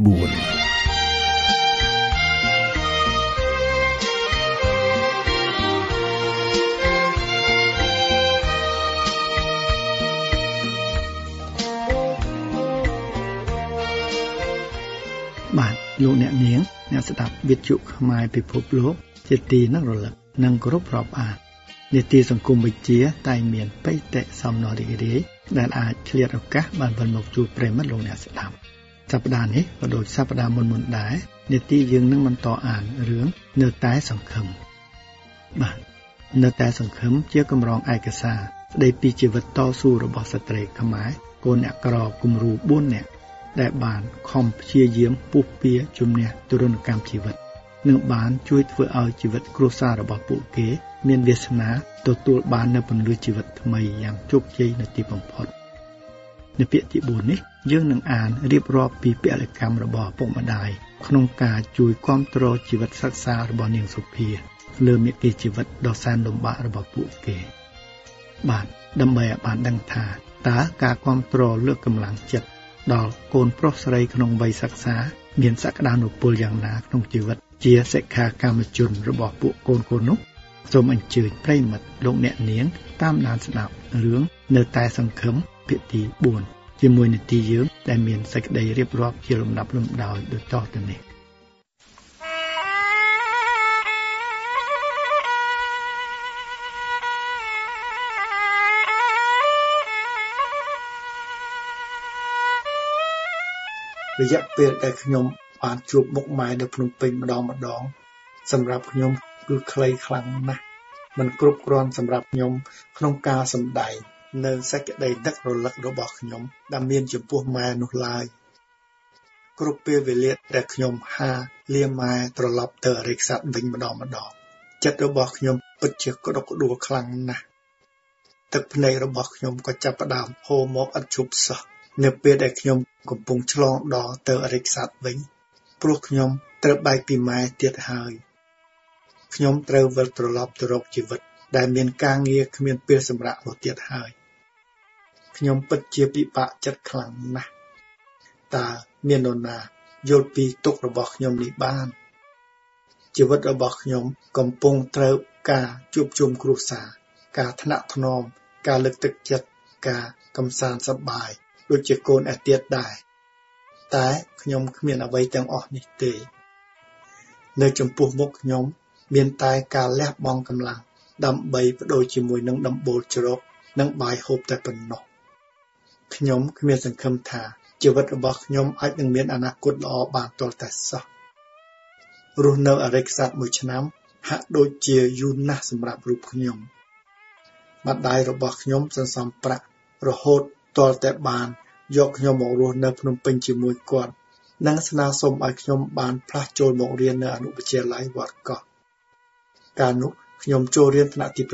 បាទលោកអ្នកនាងអ្នកស្ដាប់វិទ្យុខ្មែរពិភពលោកជាទីនឹងរលឹកនិងគោរពរាប់អាននីតិសង្គមវិទ្យាតែងមានបេតិសំណរីករាយដែលអាចឆ្លៀតឱកាសបានវិលមកជួបប្រិមិត្តលោកអ្នកស្ដាប់សប្តាហ៍នេះក៏ដូចសប្តាហ៍មុនដែរនីតិយើងនឹងបន្តអានរឿងនៅតែសង្ឃឹមបាទនៅតែសង្ឃឹមជាកម្រងឯកសារស្ដីពីជីវិតតស៊ូរបស់ស្ត្រីខ្មែរកូនអ្នកក្រគំរូ4នាក់ដែលបានខំព្យាយាមពុះពៀជំនះទរណកម្មជីវិតនិងបានជួយធ្វើឲ្យជីវិតគ្រួសាររបស់ពួកគេមានវាសនាទទួលបាននូវពន្លឺជីវិតថ្មីយ៉ាងជោគជ័យនៅទីបំផុតនៅពាក្យទី4នេះយើងនឹងអានរៀបរាប់ពីពលកម្មរបស់ឪពុកម្ដាយក្នុងការជួយគាំទ្រជីវិតសិក្សារបស់នាងសុភាលើមាគ៌ាជីវិតដ៏សែនលំបាករបស់ពួកគេបាទដើម្បីឲ្យបានដឹងថាតើការគាំទ្រលើកកម្លាំងចិត្តដល់កូនប្រុសស្រីក្នុងវ័យសិក្សាមានសក្តានុពលយ៉ាងណាក្នុងជីវិតជាសិក្ខាកាមជនរបស់ពួកកូននោះសូមអញ្ជើញប្រិមិត្តលោកអ្នកនាងតាមដានស្ដាប់រឿងនៅតែសង្ឃឹមភាគទី4ជាមួយនីតិយើងដែលមានសេចក្តីរៀបរាប់ជាលំដាប់លំដោយដូចតទៅនេះរយៈពេលដែលខ្ញុំបានជួបមុខម៉ែនៅភ្នំពេញម្ដងសម្រាប់ខ្ញុំគឺខ្លីខ្លាំងណាស់មិនគ្រប់គ្រាន់សម្រាប់ខ្ញុំក្នុងការសម្ដែងនៅសេចក្តីនឹករលឹករបស់ខ្ញុំដែលមានចំពោះម៉ែនោះឡើយគ្រប់ពេលវេលាដែលខ្ញុំហាលាម៉ែត្រឡប់ទៅអរិយស័ព្ទវិញម្ដងចិត្តរបស់ខ្ញុំពិតជាក្តុកក្តួលខ្លាំងណាស់ទឹកភ្នែករបស់ខ្ញុំក៏ចាប់ផ្ដើមហូរមកឥតឈប់សោះនៅពេលដែលខ្ញុំកំពុងឆ្លងដល់ទៅអរិយស័ព្ទវិញព្រោះខ្ញុំត្រូវបែកពីម៉ែទៀតហើយខ្ញុំត្រូវវិលត្រឡប់ទៅរកជីវិតដែលមានការងារគ្មានពេលសម្រាកនោះទៀតហើយខ្ញុំពិតជាពិបាកចិត្តខ្លាំងណាស់តើមាននរណាយល់ពីទុក្ខរបស់ខ្ញុំនេះបានជីវិតរបស់ខ្ញុំកំពុងត្រូវការជួបជុំគ្រួសារការថ្នាក់ថ្នមការលើកទឹកចិត្តការកំសាន្តសប្បាយដូចជាកូនឯទៀតដែរតែខ្ញុំគ្មានអ្វីទាំងអស់នេះទេនៅចំពោះមុខខ្ញុំមានតែការលះបង់កម្លាំងដើម្បីបដូរជាមួយនឹងដំបូលជ្រកនិងបាយហូបតែប៉ុណ្ណោះខ្ញុំគ្មានសង្ឃឹមថាជីវិតរបស់ខ្ញុំអាចនឹងមានអនាគតល្អបានទាល់តែសោះរស់នៅអរិយស័ព្ទមួយឆ្នាំហាក់ដូចជាយូរណាស់សម្រាប់រូបខ្ញុំម្ដាយរបស់ខ្ញុំសន្សំប្រាក់រហូតទាល់តែបានយកខ្ញុំមករស់នៅភ្នំពេញជាមួយគាត់និងស្នើសុំឲ្យខ្ញុំបានផ្លាស់ចូលមករៀននៅអនុវិទ្យាល័យវត្តកោះកាលនោះខ្ញុំចូលរៀនថ្នាក់ទី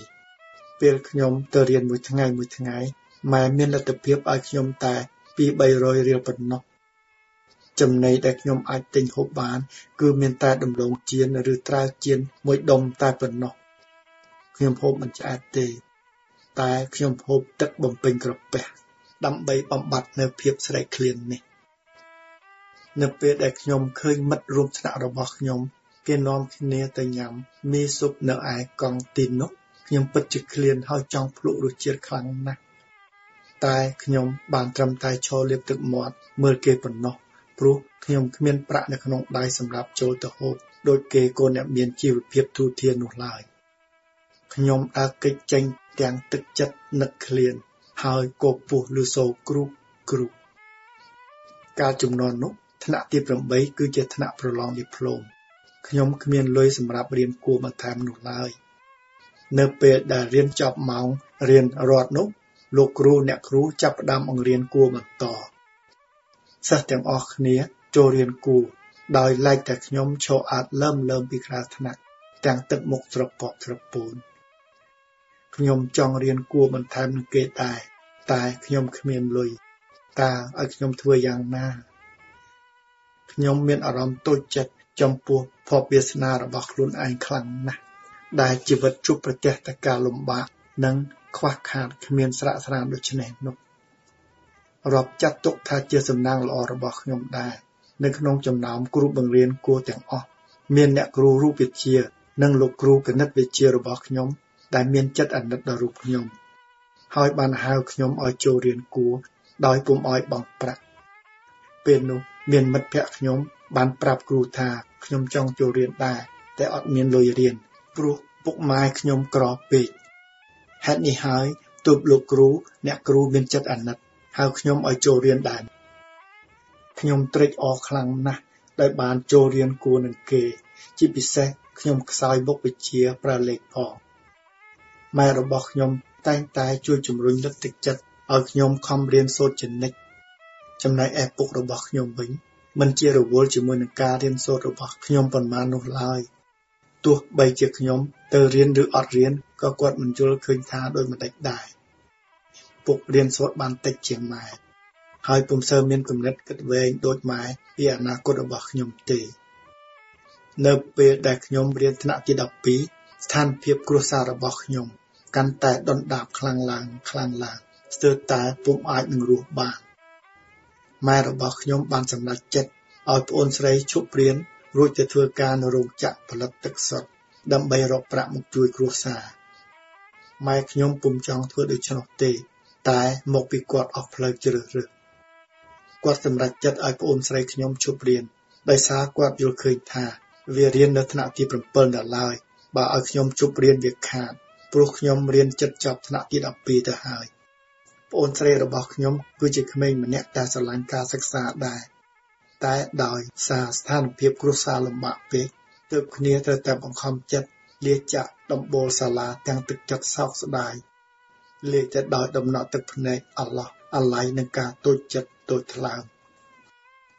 8ពេលខ្ញុំទៅរៀនមួយថ្ងៃម៉ែមានលទ្ធភាពឲ្យខ្ញុំតែ200-300រៀលប៉ុណ្ណោះចំណីដែលខ្ញុំអាចទិញហូបបានគឺមានតែដំឡូងចៀនឬត្រាវចៀនមួយដុំតែប៉ុណ្ណោះខ្ញុំហូបមិនឆ្អែតទេតែខ្ញុំហូបទឹកបំពេញក្រពះដើម្បីបំបត្តិនៅភាពស្រេកឃ្លាននេះនៅពេលដែលខ្ញុំឃើញមិត្តរួមថ្នាក់របស់ខ្ញុំគេនាំគ្នាទៅញ៉ាំមីស៊ុបនៅឯកង់ទីននោះខ្ញុំពិតជាឃ្លានហើយចង់ភ្លក់រសជាតិខ្លាំងណាស់តែខ្ញុំបានត្រឹមតែឈរលាបទឹកមាត់មើលគេប៉ុណ្ណោះព្រោះខ្ញុំគ្មានប្រាក់នៅក្នុងដៃសម្រាប់ចូលទៅហូបដូចគេកូនអ្នកមានជីវភាពទូធាននោះឡើយខ្ញុំដើរគេចចេញទាំងទឹកចិត្តនឹកឃ្លានហើយក៏ពោះលឺសូរគ្រូកាលចំនួននោះថ្នាក់ទី8គឺជាថ្នាក់ប្រឡងឌីប្លូមខ្ញុំគ្មានលុយសម្រាប់រៀនគួរបន្ថែមនោះឡើយនៅពេលដែលរៀនចប់ម៉ោងរៀនរត់នោះលោកគ្រូអ្នកគ្រូចាប់ផ្ដើមបង្រៀនគួរបន្តសិស្សទាំងអស់គ្នាចូលរៀនគួរដោយឡែកតែខ្ញុំឈរអាតលើមពីក្រៅថ្នាក់ទាំងទឹកមុខស្រពកស្រពូនខ្ញុំចង់រៀនគួរបន្ថែមនឹងគេដែរតែខ្ញុំគ្មានលុយតើឲ្យខ្ញុំធ្វើយ៉ាងណាខ្ញុំមានអារម្មណ៍តូចចិត្តចំពោះភពវាសនារបស់ខ្លួនឯងខ្លាំងណាស់ដែលជីវិតជួបប្រទះតែការលំបាកនិងខ្វះខាតគ្មានស្រាកស្រានដូចនេះនោះរាប់ចាត់ទុកថាជាសំណាងល្អរបស់ខ្ញុំដែរនៅក្នុងចំណោមគ្រូបង្រៀនគួរទាំងអស់មានអ្នកគ្រូរូបវិទ្យានិងលោកគ្រូគណិតវិទ្យារបស់ខ្ញុំដែលមានចិត្តអាណិតដល់រូបខ្ញុំហើយបានហៅខ្ញុំឲ្យចូលរៀនគួរដោយពុំឲ្យបង់ប្រាក់ពេលនោះមានមិត្តភ័ក្តិខ្ញុំបានប្រាប់គ្រូថាខ្ញុំចង់ចូលរៀនដែរតែអត់មានលុយរៀនព្រោះពុកម៉ែខ្ញុំក្រពេកហេតុនេះហើយទើបលោកគ្រូអ្នកគ្រូមានចិត្តអាណិតហៅខ្ញុំឲ្យចូលរៀនដែរខ្ញុំត្រេកអរខ្លាំងណាស់ដែលបានចូលរៀនគួរនឹងគេជាពិសេសខ្ញុំខ្សោយមុខវិជ្ជាប្រើលេខផងម៉ែរបស់ខ្ញុំតែងតែជួយជំរុញលើកទឹកចិត្តឲ្យខ្ញុំខំរៀនសូត្រជានិច្ចចំណែកឯពុករបស់ខ្ញុំវិញមិនជារវល់ជាមួយនឹងការរៀនសូត្ររបស់ខ្ញុំប៉ុន្មាននោះឡើយទោះបីជាខ្ញុំទៅរៀនឬអត់រៀនក៏គាត់មិនយល់ឃើញថាដូចម្តេចដែរពុករៀនសូត្របានតិចជាងម៉ែហើយពុំសូវមានគំនិតគិតវែងដូចម៉ែពីអនាគតរបស់ខ្ញុំទេនៅពេលដែលខ្ញុំរៀនថ្នាក់ទី12ស្ថានភាពគ្រួសាររបស់ខ្ញុំកាន់តែដុនដាបខ្លាំងឡើងស្ទើរតែពុំអាចនឹងរស់បានម៉ែរបស់ខ្ញុំបានសម្រេចចិត្តឲ្យប្អូនស្រីឈប់រៀនរួចទៅធ្វើការនៅរោងចក្រផលិតទឹកសុទ្ធដើម្បីរកប្រាក់មកជួយគ្រួសារម៉ែខ្ញុំពុំចង់ធ្វើដូច្នោះទេតែមកពីគាត់អស់ផ្លូវជ្រើសរើសគាត់សម្រេចចិត្តឲ្យប្អូនស្រីខ្ញុំឈប់រៀនដោយសារគាត់យល់ឃើញថាវារៀននៅថ្នាក់ទី7ដល់ឡើយបើឲ្យខ្ញុំជប់រៀនវាខាតព្រោះខ្ញុំរៀនចិត្តចប់ថ្នាក់ទី12ទៅហើយប្អូនស្រីរបស់ខ្ញុំគឺជាក្មេងម្នាក់ដែលស្រឡាញ់ការសិក្សាដែរតែដោយសារស្ថានភាពគ្រួសារលំបាកពេកទើបគ្នាត្រូវតែបង្ខំចិត្តលាចាក់ដំបូលសាលាទាំងទឹកចិត្តសោកស្ដាយលាតែដោយដំណក់ទឹកភ្នែកអាឡោះអាល័យនឹងការតូចចិត្តតូចថ្លើម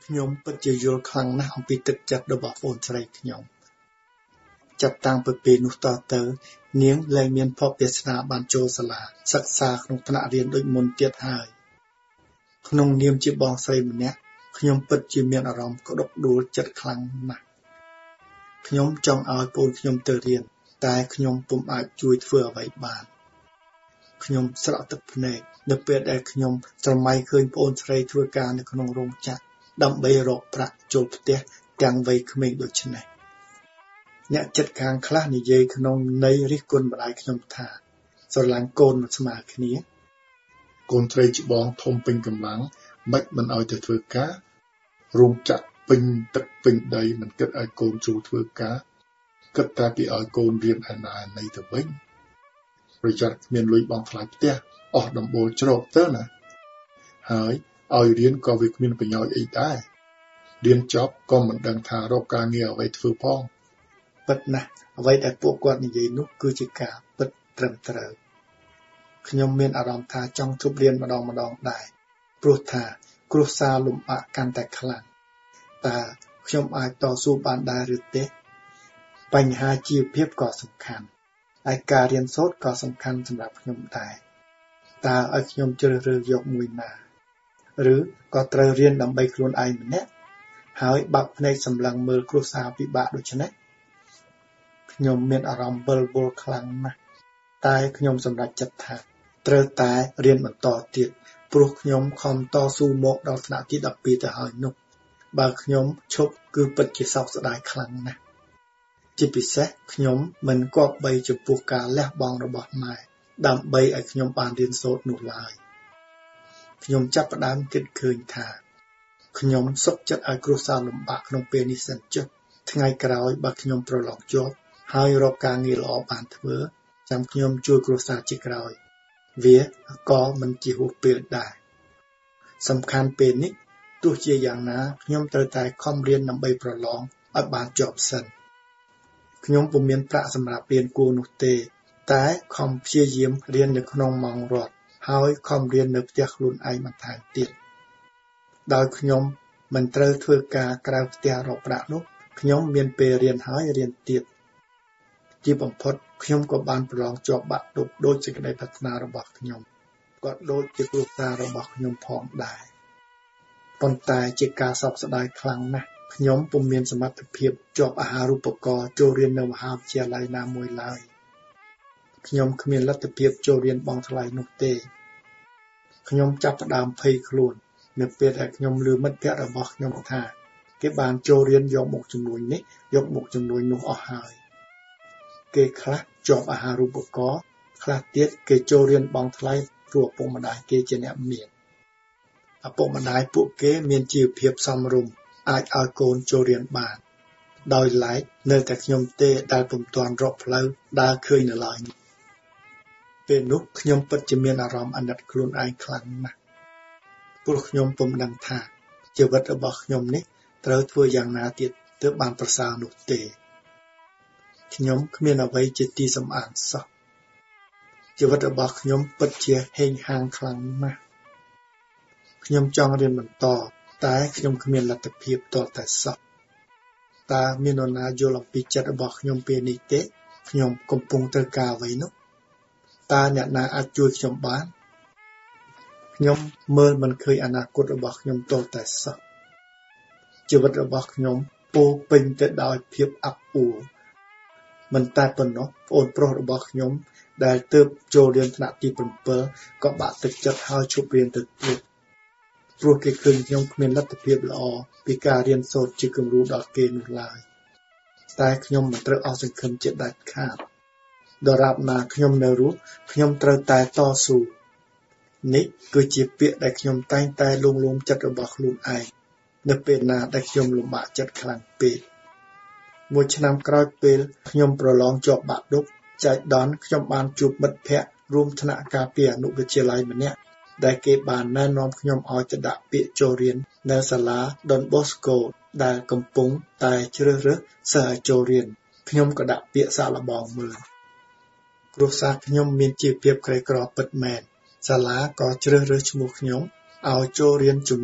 ខ្ញុំពិតជាយល់ខ្លាំងណាស់អំពីទឹកចិត្តរបស់ប្អូនស្រីខ្ញុំចាប់តាំងពីពេលនោះតទៅនាងលែងមានភពវាសនាបានចូលសាលាសិក្សាក្នុងថ្នាក់រៀនដូចមុនទៀតហើយក្នុងនាមជាបងស្រីម្នាក់ខ្ញុំពិតជាមានអារម្មណ៍ក្តុកដួលចិត្តខ្លាំងណាស់ខ្ញុំចង់ឲ្យប្អូនខ្ញុំទៅរៀនតែខ្ញុំពុំអាចជួយធ្វើអ្វីបានខ្ញុំស្រក់ទឹកភ្នែកនៅពេលដែលខ្ញុំស្រមៃឃើញប្អូនស្រីធ្វើការនៅក្នុងរោងចក្រដើម្បីរកប្រាក់ចូលផ្ទះទាំងវ័យក្មេងដូចនេះអ្នកចិត្តខាងខ្លះនិយាយក្នុងន័យរិះគន់ម្ដាយខ្ញុំថាស្រឡាញ់កូនស្មើគ្នាកូនស្រីច្បងធំពេញកម្លាំងមិនឲ្យទៅធ្វើការរោងចក្រពេញទឹកពេញដីមិនគិតឲ្យកូនចូលធ្វើការគិតតែពីឲ្យកូនរៀនឯណាឯណីទៅវិញប្រយ័ត្នគ្មានលុយបង់ថ្លៃផ្ទះអស់ដំបូលជ្រកទៅណាហើយឲ្យរៀនក៏វាគ្មានប្រយោជន៍អីដែររៀនចប់ក៏មិនដឹងថារកការងារអ្វីធ្វើផងពិតណាស់អ្វីដែលពួកគាត់និយាយនោះគឺជាការពិតត្រឹមត្រូវខ្ញុំមានអារម្មណ៍ថាចង់ជប់រៀនម្ដងដែរព្រោះថាគ្រោះសារលំបាកកាន់តែខ្លាំងតើខ្ញុំអាចតស៊ូបានដែរឬទេបញ្ហាជីវភាពក៏សំខាន់ហើយការរៀនសូត្រក៏សំខាន់សម្រាប់ខ្ញុំដែរតើឲ្យខ្ញុំជ្រើសរើសយកមួយណាឬក៏ត្រូវរៀនដើម្បីខ្លួនឯងម្នាក់ហើយបាក់ភ្នែកសម្លឹងមើលគ្រោះសារពិបាកដូចនេះខ្ញុំមានអារម្មណ៍វិលវល់ខ្លាំងណាស់តែខ្ញុំសម្រេចចិត្តថាត្រូវតែរៀនបន្តទៀតព្រោះខ្ញុំខំតស៊ូមកដល់ថ្នាក់ទី12ទៅហើយនោះបើខ្ញុំឈប់គឺពិតជាសោកស្ដាយខ្លាំងណាស់ជាពិសេសខ្ញុំមិនគប្បីចំពោះការលះបង់របស់ម៉ែដើម្បីឲ្យខ្ញុំបានរៀនសូត្រនោះឡើយខ្ញុំចាប់ផ្ដើមគិតឃើញថាខ្ញុំសុខចិត្តឲ្យគ្រួសារលំបាកក្នុងពេលនេះសិនចុះថ្ងៃក្រោយបើខ្ញុំប្រឡងជាប់ហើយរកការងារល្អបានធ្វើចាំខ្ញុំជួយគ្រួសារជាក្រោយវាក៏មិនជាហួសពេលដែរសំខាន់ពេលនេះទោះជាយ៉ាងណាខ្ញុំត្រូវតែខំរៀនដើម្បីប្រឡងឲ្យបានជាប់សិនខ្ញុំពុំមានប្រាក់សម្រាប់រៀនគួរនោះទេតែខំព្យាយាមរៀននៅក្នុងម៉ោងរត់ហើយខំរៀននៅផ្ទះខ្លួនឯងបន្ថែមទៀតដោយខ្ញុំមិនត្រូវធ្វើការក្រៅផ្ទះរកប្រាក់នោះខ្ញុំមានពេលរៀនហើយរៀនទៀតជាបំផុតខ្ញុំក៏បានប្រឡងជាប់បាក់ឌុបដូចសេចក្តីប្រាថ្នារបស់ខ្ញុំក៏ដូចជាគ្រួសាររបស់ខ្ញុំផងដែរប៉ុន្តែជាការសោកស្ដាយខ្លាំងណាស់ខ្ញុំពុំមានសមត្ថភាពជាប់អាហារូបករណ៍ចូលរៀននៅមហាវិទ្យាល័យណាមួយឡើយខ្ញុំគ្មានលទ្ធភាពចូលរៀនបង់ថ្លៃនោះទេខ្ញុំចាប់ផ្ដើមភ័យខ្លួននៅពេលដែលខ្ញុំឮមិត្តភ័ក្តិរបស់ខ្ញុំថាគេបានចូលរៀនយកមកចំនួននេះយកមកចំនួននោះអស់ហើយគេខ្លះជាប់អាហារូបករណ៍ខ្លះទៀតគេចូលរៀនបង់ថ្លៃព្រោះឪពុកម្ដាយគេជាអ្នកមានឪពុកម្ដាយពួកគេមានជីវភាពសមរម្យអាចឲ្យកូនចូលរៀនបានដោយឡែកនៅតែខ្ញុំទេដែលពុំទាន់រកផ្លូវដើរឃើញនៅឡើយពេលនោះខ្ញុំពិតជាមានអារម្មណ៍អាណិតខ្លួនឯងខ្លាំងណាស់ព្រោះខ្ញុំពុំដឹងថាជីវិតរបស់ខ្ញុំនេះត្រូវធ្វើយ៉ាងណាទៀតទើបបានប្រសើរនោះទេខ្ញុំគ្មានអ្វីជាទីសំអាងសោះជីវិតរបស់ខ្ញុំពិតជាហេងហាងខ្លាំងណាស់ខ្ញុំចង់រៀនបន្តតែខ្ញុំគ្មានលទ្ធភាពទាល់តែសោះតើមាននរណាយល់អំពីចិត្តរបស់ខ្ញុំពេលនេះទេខ្ញុំកំពុងត្រូវការអ្វីនោះតើអ្នកណាអាចជួយខ្ញុំបានខ្ញុំមើលមិនឃើញអនាគតរបស់ខ្ញុំទាល់តែសោះជីវិតរបស់ខ្ញុំពោពេញទៅដោយភាពអាប់អួរមិនតែប៉ុណ្ណោះប្អូនប្រុសរបស់ខ្ញុំដែលទើបចូលរៀនថ្នាក់ទី7ក៏បាក់ទឹកចិត្តហើយឈប់រៀនទៅទៀតព្រោះគេឃើញខ្ញុំគ្មានលទ្ធភាពល្អពីការរៀនសូត្រជាគំរូដល់គេនោះឡើយតែខ្ញុំមិនត្រូវអស់សង្ឃឹមជាដាច់ខាតដរាបណាខ្ញុំនៅរស់ខ្ញុំត្រូវតែតស៊ូនេះគឺជាពាក្យដែលខ្ញុំតែងតែលួងលោមចិត្តរបស់ខ្លួនឯងនៅពេលណាដែលខ្ញុំលំបាកចិត្តខ្លាំងពេកមួយឆ្នាំក្រោយពេលខ្ញុំប្រឡងជាប់បាក់ឌុបចែកដន្យខ្ញុំបានជួបមិត្តភ័ក្តិរួមថ្នាក់ការពារអនុវិទ្យាល័យម្នាក់ដែលគេបានណែនាំខ្ញុំឲ្យទៅដាក់ពាក្យចូលរៀននៅសាលា Don Bosco ដែលកំពុងតែជ្រើសរើសសិស្សឲ្យចូលរៀនខ្ញុំក៏ដាក់ពាក្យសាកល្បងមើលគ្រួសារខ្ញុំមានជីវភាពក្រីក្រពិតមែនសាលាក៏ជ្រើសរើសឈ្មោះខ្ញុំឲ្យចូលរៀនជំនាញ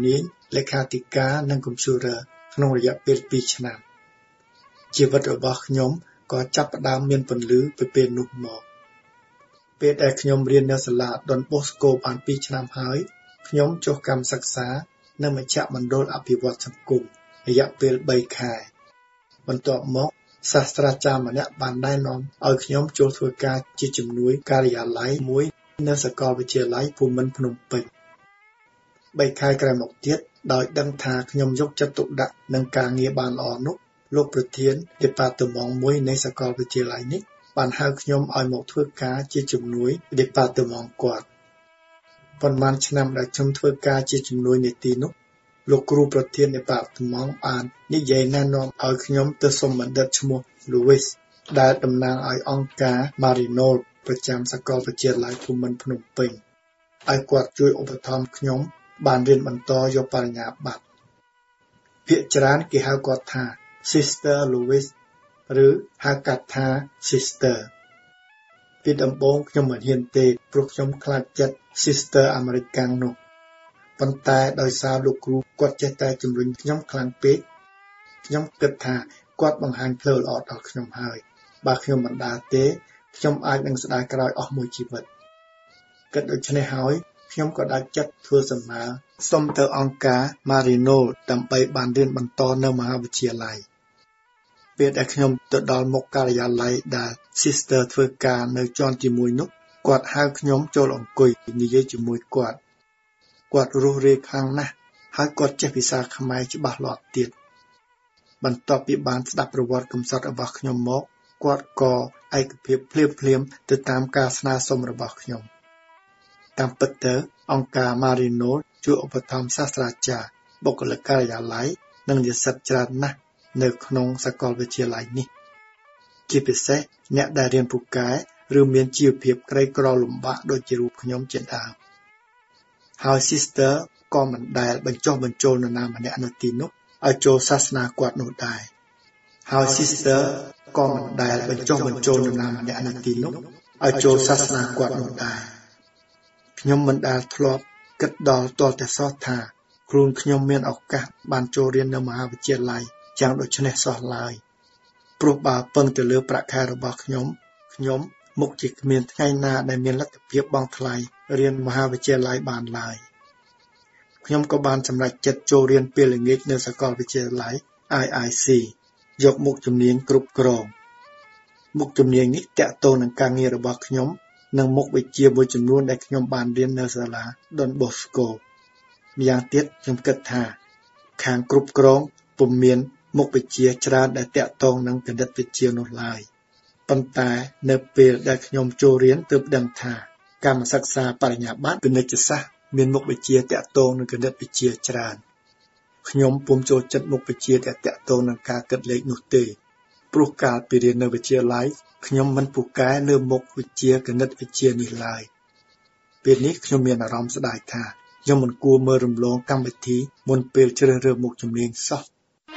លេខាធិការនិងកុំព្យូទ័រក្នុងរយៈពេល2ឆ្នាំជីវិតរបស់ខ្ញុំក៏ចាប់ផ្ដើមមានពន្លឺពីពេលនោះមកពេលដែលខ្ញុំរៀននៅសាលា Don Bosco បាន2ឆ្នាំហើយខ្ញុំចុះកម្មសិក្សានៅមជ្ឈមណ្ឌលអភិវឌ្ឍសង្គមរយៈពេល3ខែបន្ទាប់មកសាស្ត្រាចារ្យម្នាក់បានណែនាំឲ្យខ្ញុំចូលធ្វើការជាជំនួយការិយាល័យមួយនៅសាកលវិទ្យាល័យភូមិន្ទភ្នំពេញ3ខែក្រោយមកទៀតដោយដឹងថាខ្ញុំយកចិត្តទុកដាក់នឹងការងារបានល្អនោះលោកប្រធានដេប៉ាតឺម៉ង់មួយនៃសាកលវិទ្យាល័យនេះបានហៅខ្ញុំឲ្យមកធ្វើការជាជំនួយដេប៉ាតឺម៉ង់គាត់ប៉ុន្មានឆ្នាំដែលខ្ញុំធ្វើការជាជំនួយនីតិនោះលោកគ្រូប្រធានដេប៉ាតឺម៉ង់បាននិយាយណែនាំឲ្យខ្ញុំទៅសុំបណ្ឌិតឈ្មោះ Louis ដែលតំណាងឲ្យអង្គការ Marinol ប្រចាំសាកលវិទ្យាល័យភូមិន្ទភ្នំពេញឲ្យគាត់ជួយឧបត្ថម្ភខ្ញុំបានរៀនបន្តយកបរិញ្ញាបត្រភាគច្រើនគេហៅគាត់ថា Sister Louis ឬហៅកាត់ថា Sister ពីដំបូងខ្ញុំមិនហ៊ានទេព្រោះខ្ញុំខ្លាចចិត្ត Sister American នោះប៉ុន្តែដោយសារលោកគ្រូគាត់ចេះតែជំរុញខ្ញុំខ្លាំងពេកខ្ញុំគិតថាគាត់បង្ហាញផ្លូវល្អដល់ខ្ញុំហើយបើខ្ញុំមិនដើរទេខ្ញុំអាចនឹងស្ដាយក្រោយអស់មួយជីវិតគិតដូច្នេះហើយខ្ញុំក៏ដាច់ចិត្តធ្វើសំណើសុំទៅអង្គការ Marinol ដើម្បីបានរៀនបន្តនៅមហាវិទ្យាល័យពេលដែលខ្ញុំទៅដល់មុខការិយាល័យដែល Sister ធ្វើការនៅជាន់ជាមួយនោះគាត់ហៅខ្ញុំចូលអង្គុយនិយាយជាមួយគាត់រួសរាយខ្លាំងណាស់ហើយគាត់ចេះភាសាខ្មែរច្បាស់លាស់ទៀតបន្ទាប់ពីបានស្ដាប់ប្រវត្តិកំសត់របស់ខ្ញុំមកគាត់ក៏ឯកភាពភ្លាមទៅតាមការស្នើសុំរបស់ខ្ញុំតាមពិតទៅអង្គការ Marinol ជួយឧបត្ថម្ភសាស្ត្រាចារ្យបុគ្គលិកការិយាល័យនិងនិស្សិតច្រើនណាស់នៅក្នុងសាកលវិទ្យាល័យនេះជាពិសេសអ្នកដែលរៀនពូកែឬមានជីវភាពក្រីក្រលំបាកដូចជារូបខ្ញុំជាដើមហើយ Sister ក៏មិនដែលបញ្ចុះបញ្ចូលនរណាម្នាក់នៅទីនោះឲ្យចូលសាសនាគាត់នោះដែរហើយ Sister ក៏មិនដែលបញ្ចុះបញ្ចូលនរណាម្នាក់នៅទីនោះឲ្យចូលសាសនាគាត់នោះដែរខ្ញុំមិនដែលធ្លាប់គិតដល់ទាល់តែសោះថាខ្លួនខ្ញុំមានឱកាសបានចូលរៀននៅមហាវិទ្យាល័យយ៉ាងដូចនេះសោះឡើយព្រោះបើពឹងទៅលើប្រាក់ខែរបស់ខ្ញុំមុខជាគ្មានថ្ងៃណាដែលមានលទ្ធភាពបង់ថ្លៃរៀនមហាវិទ្យាល័យបានឡើយខ្ញុំក៏បានសម្រេចចិត្តចូលរៀនពេលល្ងាចនៅសាកលវិទ្យាល័យ IIC យកមុខជំនាញគ្រប់គ្រងមុខជំនាញនេះតាក់ទងនឹងការងាររបស់ខ្ញុំនិងមុខវិជ្ជាមួយចំនួនដែលខ្ញុំបានរៀននៅសាលា Don Bosco ម្យ៉ាងទៀតខ្ញុំគិតថាខាងគ្រប់គ្រងពុំមានមុខវិជ្ជាច្រើនដែលតាក់ទងនឹងគណិតវិទ្យានោះឡើយប៉ុន្តែនៅពេលដែលខ្ញុំចូលរៀនទើបដឹងថាកម្មសិក្សាបរិញ្ញាបត្រពាណិជ្ជសាស្ត្រមានមុខវិជ្ជាតាក់ទងនឹងគណិតវិទ្យាច្រើនខ្ញុំពុំចូលចិត្តមុខវិជ្ជាដែលតាក់ទងនឹងការគិតលេខនោះទេព្រោះកាលពីរៀននៅវិទ្យាល័យខ្ញុំមិនពូកែលើមុខវិជ្ជាគណិតវិទ្យានេះឡើយពេលនេះខ្ញុំមានអារម្មណ៍ស្ដាយថាខ្ញុំមិនគួរមើលរំលងកម្មវិធីមុនពេលជ្រើសរើសមុខជំនាញសោះ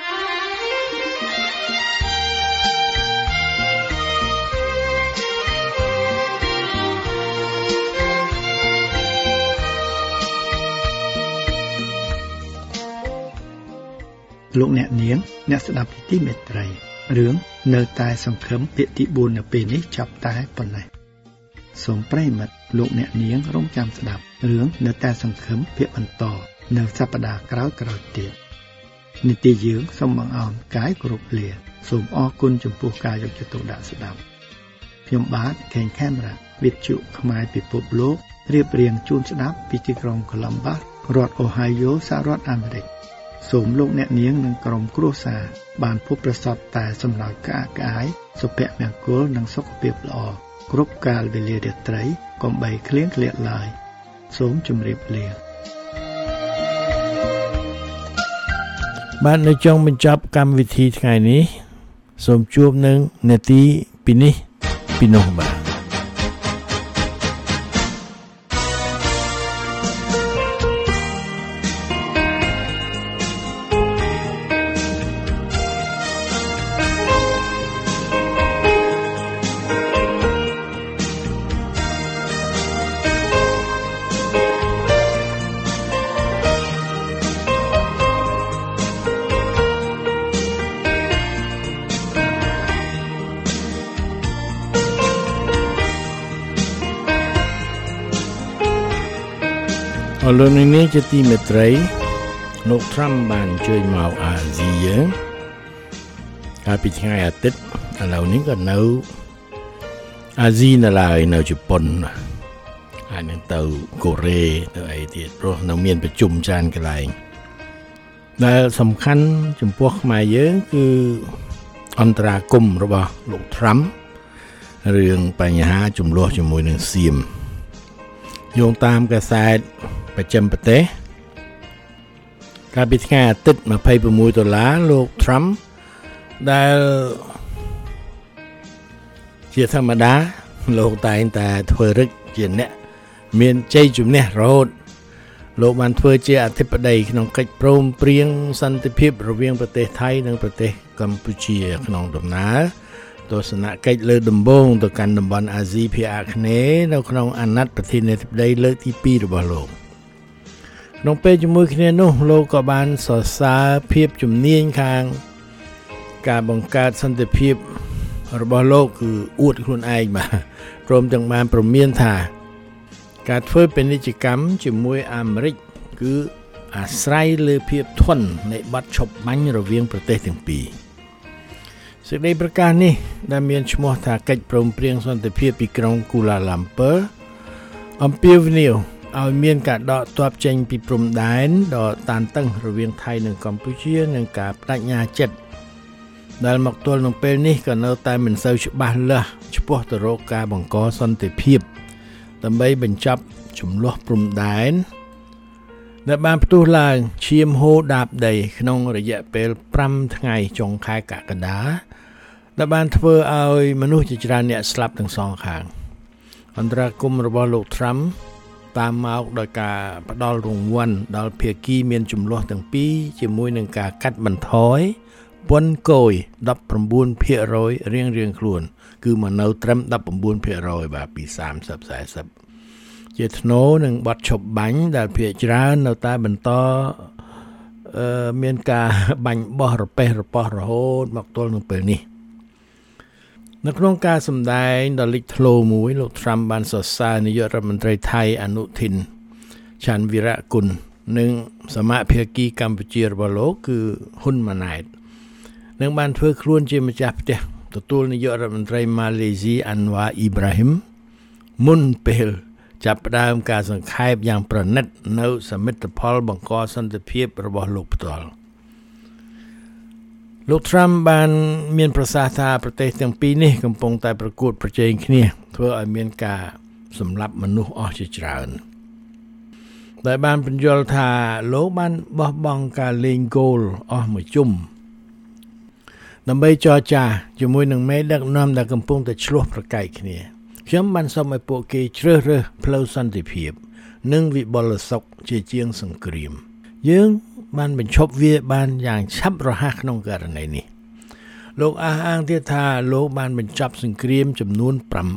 លោកអ្នកនាងអ្នកស្ដាប់ទីមេត្រីរឿងនៅតែសង្ឃឹមភាគទី4នៅពេលនេះចាប់តែប៉ុណ្ណេះសូមប្រិយមិត្តលោកអ្នកនាងរងចាំស្ដាប់រឿងនៅតែសង្ឃឹមភាគបន្តនៅសប្តាហ៍ក្រោយៗទៀតនីតិយើងសូមបង្អោនកាយគោរពលាសូមអរគុណចំពោះការយកចិត្តទុកដាក់ស្ដាប់ខ្ញុំបាទខេងខេមរ៉ាវិទ្យុខ្មែរពិភពលោករៀបរៀងជូនស្ដាប់ពីទីក្រុង Columbus រដ្ឋ Ohio សហរដ្ឋអាមេរិកសូមលោកអ្នកនាងនិងក្រុមគ្រួសារបានភពប្រសពតែសម្រាប់ការកាយសុភមង្គលនិងសុខភាពល្អគ្រប់កាលវេលារាត្រីកុំបីឃ្លៀងឃ្លាតឡើយសូមជម្រាបលាបាទនៅចុងបញ្ចប់កម្មវិធីថ្ងៃនេះសូមជួបនឹងនាទីពីនេះពីនោះបាទលោកនេះជាទីមេត្រីលោក Trump បានជួយមកអាស៊ីយើងកាលពីថ្ងៃអាទិត្យឥឡូវនេះក៏នៅអាស៊ីនៅឡើយនៅជប៉ុនហើយនឹងទៅកូរ៉េទៅអីទៀតព្រោះនៅមានប្រជុំច្រើនកន្លែងដែលសំខាន់ចំពោះខ្មែរយើងគឺអន្តរាគមន៍របស់លោក Trump រឿងបញ្ហាចំនួនជាមួយនឹងសៀមយោងតាមកាសែតប្រចាំប្រទេសកាលពីថ្ងៃអាទិត្យ$26លោក Trump ដែលជាធម្មតាលោកតែងតែធ្វើរឹកជាអ្នកមានជ័យជំនះរហូតលោកបានធ្វើជាអធិបតីក្នុងកិច្ចព្រមព្រៀងសន្តិភាពរវាងប្រទេសថៃនិងប្រទេសកម្ពុជាក្នុងដំណើរទស្សនកិច្ចលើកដំបូងទៅកាន់តំបន់អាស៊ីភាគអាគ្នេយ៍នៅក្នុងអាណត្តិប្រធានាធិបតីលើកទី2របស់លោកក្នុងពេលជាមួយគ្នានោះលោកក៏បានសរសើរភាពជំនាញខាងការបង្កើតសន្តិភាពរបស់លោកគឺអួតខ្លួនឯងបាទព្រមទាំងបានព្រមានថាការធ្វើពាណិជ្ជកម្មជាមួយអាមេរិកគឺអាស្រ័យលើភាពធន់នៃបទឈប់បាញ់រវាងប្រទេសទាំងពីរសេចក្តីប្រកាសនេះដែលមានឈ្មោះថាកិច្ចព្រមព្រៀងសន្តិភាពពីក្រុងគូឡាឡាំពើអំពាវនាវឲ្យមានការដកទ័ពចេញពីព្រំដែនដ៏តានតឹងរវាងថៃនិងកម្ពុជានិងការបដិញ្ញាចិត្តដែលមកទល់នឹងពេលនេះក៏នៅតែមិនសូវច្បាស់លាស់ឆ្ពោះទៅរកការបង្កសន្តិភាពដើម្បីបញ្ចប់ជម្លោះព្រំដែនដែលបានផ្ទុះឡើងឈាមហូរដាបដីក្នុងរយៈពេល5ថ្ងៃចុងខែកក្កដាដែលបានធ្វើឲ្យមនុស្សជាច្រើនអ្នកស្លាប់ទាំងសងខាងអន្តរាគមន៍របស់លោក Trump តាមមកដោយការផ្ដល់រង្វាន់ដល់ភាគីមានជម្លោះទាំងពីរជាមួយនឹងការកាត់បន្ថយពន្ធគយ 19% រៀងៗខ្លួនគឺមកនៅត្រឹម 19% បាទពី30-40ជាថ្នូរនឹងបទឈប់បាញ់ដែលភាគច្រើននៅតែបន្តមានការបាញ់បោះរប៉េះរប៉ោះរហូតមកទល់នឹងពេលនេះនៅក្នុងការសម្ដែងដ៏លេចធ្លោមួយលោក Trump បានសរសើរនាយករដ្ឋមន្ត្រីថៃអនុทิនឆាន់វីរៈគុណនិងសមាភាគីកម្ពុជារបស់លោកគឺហ៊ុនម៉ាណែតនឹងបានធ្វើខ្លួនជាម្ចាស់ផ្ទះទទួលនាយករដ្ឋមន្ត្រីម៉ាឡេស៊ីអាន់វ៉ាអ៊ីប្រាហ៊ីមមុនពេលចាប់ផ្ដើមការសង្ខេបយ៉ាងប្រណិតនៅសមិទ្ធផលបង្កសន្តិភាពរបស់លោកផ្ទាល់លោក Trump បានមានប្រសាសន៍ថាប្រទេសទាំងពីរនេះកំពុងតែប្រកួតប្រជែងគ្នាធ្វើឲ្យមានការសម្លាប់មនុស្សអស់ជាច្រើនដែលបានបញ្យល់ថាលោកបានបោះបង់ការលេងហ្គោលអស់មួយជុំដើម្បីចរចាជាមួយនឹងមេដឹកនាំដែលកំពុងតែឆ្លោះប្រកែកគ្នាខ្ញុំបានសូមឲ្យពួកគេជ្រើសរើសផ្លូវសន្តិភាពនិងវិបលសុខជាជាងសង្គ្រាមយើងបានបញ្ឈប់វាបានយ៉ាងឆាប់រហ័សក្នុងករណីនេះលោកអះអាងទៀតថាលោកបានបញ្ចប់សង្គ្រាមចំនួន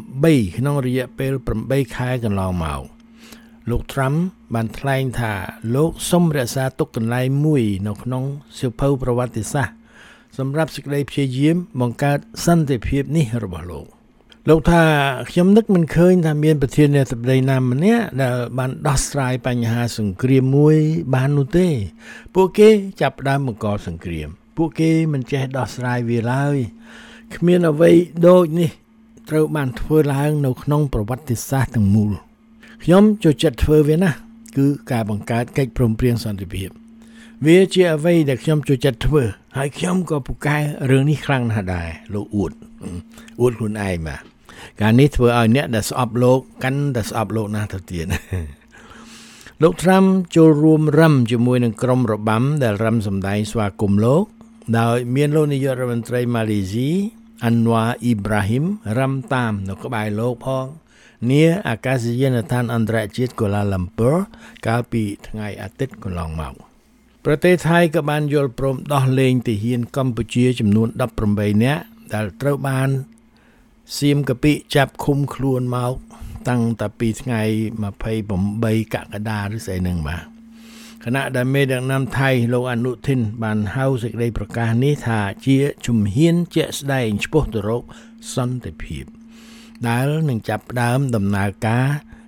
8ក្នុងរយៈពេល8ខែកន្លងមកលោក Trump បានថ្លែងថាលោកសូមរក្សាទុកកន្លែងមួយនៅក្នុងសៀវភៅប្រវត្តិសាស្ត្រសម្រាប់សេចក្តីព្យាយាមបង្កើតសន្តិភាពនេះរបស់លោកថាខ្ញុំនឹកមិនឃើញថាមានប្រធានាធិបតីណាម្នាក់ដែលបានដោះស្រាយបញ្ហាសង្គ្រាមមួយបាននោះទេពួកគេចាប់ផ្ដើមបង្កសង្គ្រាមពួកគេមិនចេះដោះស្រាយវាឡើយគ្មានអ្វីដូចនេះត្រូវបានធ្វើឡើងនៅក្នុងប្រវត្តិសាស្ត្រទាំងមូលខ្ញុំចូលចិត្តធ្វើវាណាគឺការបង្កើតកិច្ចព្រមព្រៀងសន្តិភាពវាជាអ្វីដែលខ្ញុំចូលចិត្តធ្វើហើយខ្ញុំក៏ពូកែរឿងនេះខ្លាំងណាស់ដែរលោកអួតខ្លួនឯងបាទការនេះធ្វើឲ្យអ្នកដែលស្អប់លោកកាន់តែស្អប់លោកណាស់ទៅទៀតលោក Trump ចូលរួមរំជាមួយនឹងក្រុមរបាំដែលរំសម្ដែងស្វាគមន៍លោកដោយមានលោកនាយករដ្ឋមន្ត្រីម៉ាឡេស៊ីអាន់វ៉ាអ៊ីប្រាហ៊ីមរំតាមនៅក្បែរលោកផងនាអាកាសយានដ្ឋានអន្តរជាតិកូឡាឡាំពើកាលពីថ្ងៃអាទិត្យកន្លងមកប្រទេសថៃក៏បានយល់ព្រមដោះលែងទាហានកម្ពុជាចំនួន18នាក់ដែលត្រូវបានសៀមកពីចាប់ឃុំខ្លួនមកតាំងតែពីថ្ងៃ28កក្កដាឬស្អីហ្នឹងបាទខណៈដែលមេដឹកនាំថៃលោកអនុทิនបានហៅសេចក្តីប្រកាសនេះថាជាជំហានជាក់ស្ដែងឆ្ពោះទៅរកសន្តិភាពដែលនឹងចាប់ផ្ដើមដំណើរការ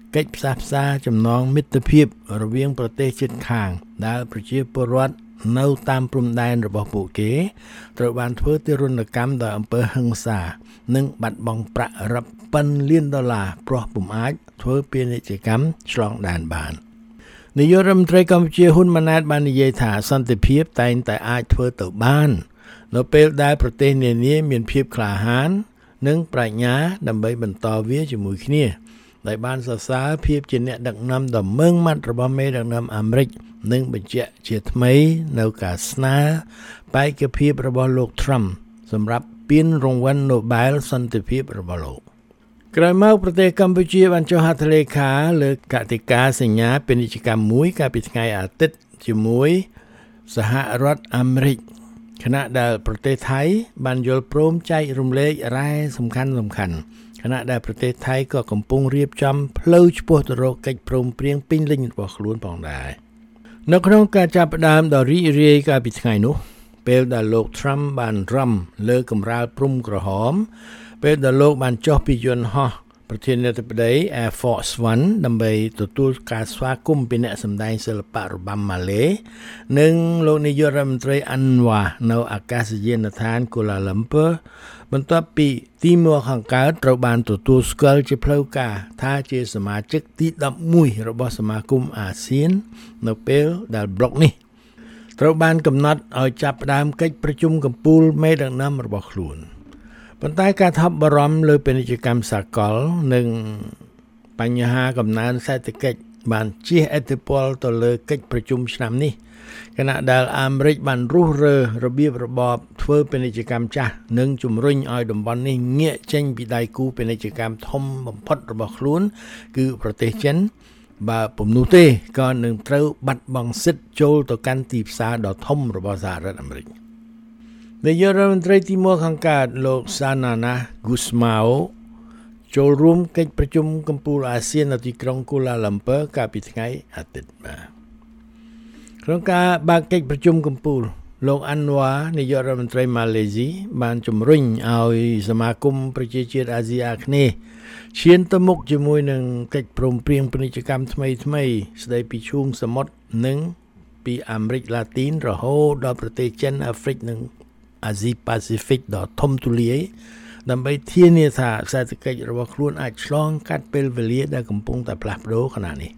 កិច្ចផ្សះផ្សាចំណងមិត្តភាពរវាងប្រទេសជិតខាងដែលប្រជាពលរដ្ឋនៅតាមព្រំដែនរបស់ពួកគេត្រូវបានធ្វើទារុណកម្មដោយអំពើហិង្សានិងបាត់បង់ប្រាក់រាប់ពាន់លានដុល្លារព្រោះពុំអាចធ្វើពាណិជ្ជកម្មឆ្លងដែនបាននាយករដ្ឋមន្ត្រីកម្ពុជាហ៊ុនម៉ាណែតបាននិយាយថាសន្តិភាពតែងតែអាចធ្វើទៅបាននៅពេលដែលប្រទេសនានាមានភាពក្លាហាននិងប្រាជ្ញាដើម្បីបន្តវាជាមួយគ្នាដែលបានសរសើរភាពជាអ្នកដឹកនាំដ៏ម៉ឺងម៉ាត់របស់មេដឹកនាំអាមេរិកនិងបញ្ជាក់ជាថ្មីនៅការស្នើបេក្ខភាពរបស់លោក Trump សម្រាប់ពានរង្វាន់ Nobel សន្តិភាពរបស់លោកក្រោយមកប្រទេសកម្ពុជាបានចុះហត្ថលេខាលើកតិកាសញ្ញាពាណិជ្ជកម្មមួយកាលពីថ្ងៃអាទិត្យជាមួយសហរដ្ឋអាមេរិកខណៈដែលប្រទេសថៃបានយល់ព្រមចែករំលែករ៉ែសំខាន់ខណៈដែលប្រទេសថៃក៏កំពុងរៀបចំផ្លូវឆ្ពោះទៅរកកិច្ចព្រមព្រៀងពេញលេញរបស់ខ្លួនផងដែរនៅក្នុងការចាប់ផ្ដើមដ៏រីករាយកាលពីថ្ងៃនោះពេលដែលលោក Trump បានរំលើកម្រាលព្រំក្រហមពេលដែលលោកបានចុះពីយន្តហោះប្រធានាធិបតី Air Force One ដើម្បីទទួលការស្វាគមន៍ពីអ្នកសម្ដែងសិល្បៈរបាំម៉ាឡេនិងលោកនាយករដ្ឋមន្ត្រី Anwar នៅអាកាសយានដ្ឋាន Kuala Lumpur បន្ទាប់ពីទីមួរខាងកើតត្រូវបានទទួលស្គាល់ជាផ្លូវការថាជាសមាជិកទី11របស់សមាគមអាស៊ាននៅពេលដែលប្លុកនេះត្រូវបានកំណត់ឲ្យចាប់ផ្ដើមកិច្ចប្រជុំកំពូលមេដឹកនាំរបស់ខ្លួនប៉ុន្តែការថប់បារម្ភលើពាណិជ្ជកម្មសកលនិងបញ្ហាកំណើនសេដ្ឋកិច្ចបានជះឥទ្ធិពលទៅលើកិច្ចប្រជុំឆ្នាំនេះខណៈដែលអាមេរិកបានរុះរើរបៀបរបបធ្វើពាណិជ្ជកម្មចាស់និងជំរុញឲ្យតំបន់នេះងាកចេញពីដៃគូពាណិជ្ជកម្មធំបំផុតរបស់ខ្លួនគឺប្រទេសចិនបើពុំនោះទេក៏នឹងត្រូវបាត់បង់សិទ្ធិចូលទៅកាន់ទីផ្សារដ៏ធំរបស់សហរដ្ឋអាមេរិកនាយករដ្ឋមន្ត្រីទីមួយខាងកើតលោក Sanana Gusmao ចូលរួមកិច្ចប្រជុំកំពូលអាស៊ាននៅទីក្រុង Kuala Lumpur កាលពីថ្ងៃអាទិត្យក្នុងការបើកកិច្ចប្រជុំកំពូលលោក Anwar នាយករដ្ឋមន្ត្រីម៉ាឡេស៊ីបានជំរុញឲ្យសមាគមប្រជាជាតិអាស៊ីអាគ្នេយ៍ឈានទៅមុខជាមួយនឹងកិច្ចព្រមព្រៀងពាណិជ្ជកម្មថ្មីស្ដីពីឈូងសមុទ្រនិងពីអាមេរិកឡាទីនរហូតដល់ប្រទេសចិនអាហ្វ្រិកនិងអាស៊ីប៉ាស៊ីហ្វិកដ៏ធំទូលាយដើម្បីធានាថាសេដ្ឋកិច្ចរបស់ខ្លួនអាចឆ្លងកាត់ពេលវេលាដែលកំពុងតែផ្លាស់ប្ដូរខណៈនេះ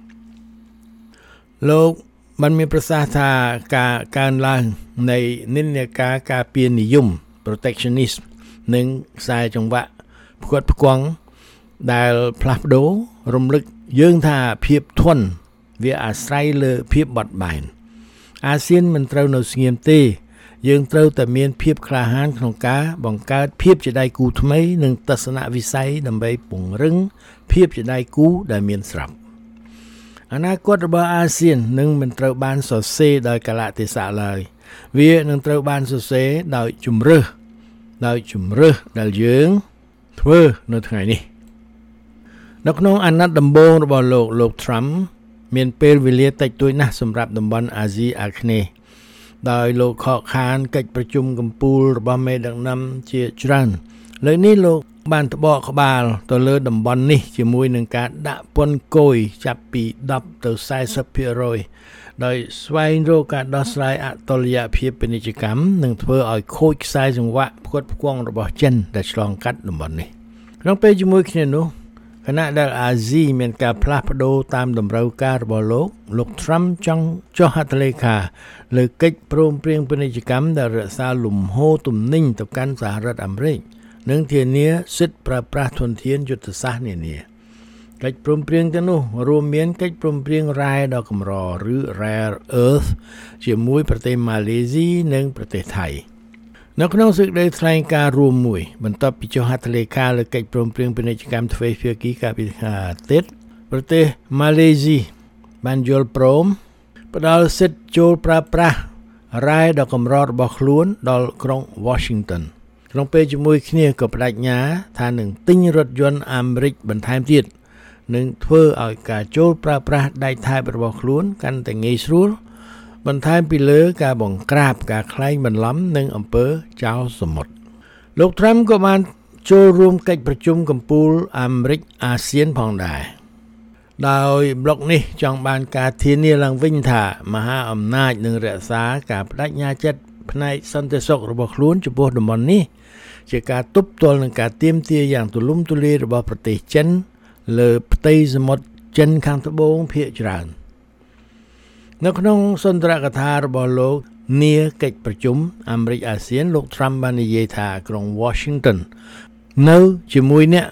លោកបានមានប្រសាសន៍ថាការកើនឡើងនៃនិន្នាការការពារនិយម protectionism និងខ្សែចង្វាក់ផ្គត់ផ្គង់ដែលផ្លាស់ប្ដូររំលឹកយើងថាភាពធន់វាអាស្រ័យលើភាពបត់បែនអាស៊ានមិនត្រូវនៅស្ងៀមទេយើងត្រូវតែមានភាពក្លាហានក្នុងការបង្កើតភាពជាដៃគូថ្មីនិងទស្សនវិស័យដើម្បីពង្រឹងភាពជាដៃគូដែលមានស្រាប់អនាគតរបស់អាស៊ាននឹងមិនត្រូវបានសរសេរដោយកលៈទេសៈឡើយវានឹងត្រូវបានសរសេរដោយជំរើសដែលយើងធ្វើនៅថ្ងៃនេះនៅក្នុងអាណត្តិដំបូងរបស់លោក Trump មានពេលវេលាតិចតួចណាស់សម្រាប់តំបន់អាស៊ីអាគ្នេយ៍ដោយលោកខកខានកិច្ចប្រជុំកំពូលរបស់មេដឹកនាំជាច្រើនលើនេះលោកបានត្បកក្បាលទៅលើតំបន់នេះជាមួយនឹងការដាក់ពន្ធគយចាប់ពី10ទៅ 40% ដោយស្វែងរកការដោះស្រាយអតុល្យភាពពាណិជ្ជកម្មនិងធ្វើឲ្យខូចខ្សែសង្វាក់ផ្គត់ផ្គង់របស់ចិនដែលឆ្លងកាត់តំបន់នេះក្នុងពេលជាមួយគ្នានោះខណៈដែលអាស៊ីមានការផ្លាស់ប្ដូរតាមតម្រូវការរបស់លោក Trump ចង់ចុះហត្ថលេខាលើកិច្ចព្រមព្រៀងពាណិជ្ជកម្មដែលរក្សាលំហូរទំនិញទៅកាន់សហរដ្ឋអាមេរិកនិងធានាសិទ្ធិប្រើប្រាស់ធនធានយុទ្ធសាស្ត្រនានាកិច្ចព្រមព្រៀងទាំងនោះរួមមានកិច្ចព្រមព្រៀងរ៉ែដ៏កម្រឬ Rare Earth ជាមួយប្រទេសម៉ាឡេស៊ីនិងប្រទេសថៃនៅក្នុងសេចក្តីថ្លែងការណ៍រួមមួយបន្ទាប់ពីចុះហត្ថលេខាលើកិច្ចព្រមព្រៀងពាណិជ្ជកម្មទ្វេភាគីកាលពីថ្ងៃអាទិត្យប្រទេសម៉ាឡេស៊ីបានយល់ព្រមផ្ដល់សិទ្ធិចូលប្រើប្រាស់រ៉ែដ៏កម្ររបស់ខ្លួនដល់ក្រុង Washington ក្នុងពេលជាមួយគ្នាក៏បដិញ្ញាថានឹងទិញរថយន្តអាមេរិកបន្ថែមទៀតនិងធ្វើឲ្យការចូលប្រើប្រាស់ដែកថែបរបស់ខ្លួនកាន់តែងាយស្រួលបន្ថែមពីលើការបង្ក្រាបការក្លែងបន្លំនិងអំពើចោរសមុទ្រលោក Trump ក៏បានចូលរួមកិច្ចប្រជុំកំពូលអាមេរិកអាស៊ានផងដែរដោយប្លុកនេះចង់បានការធានាឡើងវិញថាមហាអំណាចនឹងរក្សាការបដិញ្ញាចិត្តផ្នែកសន្តិសុខរបស់ខ្លួនចំពោះតំបន់នេះជាការទប់ទល់នឹងការទាមទារយ៉ាងទូលំទូលាយរបស់ប្រទេសចិនលើផ្ទៃសមុទ្រចិនខាងត្បូងភាគច្រើននៅក្នុងសន្ទរកថារបស់លោកនាកិច្ចប្រជុំអាមេរិកអាស៊ានលោក Trump បាននិយាយថាក្រុង Washington នៅជាមួយអ្នក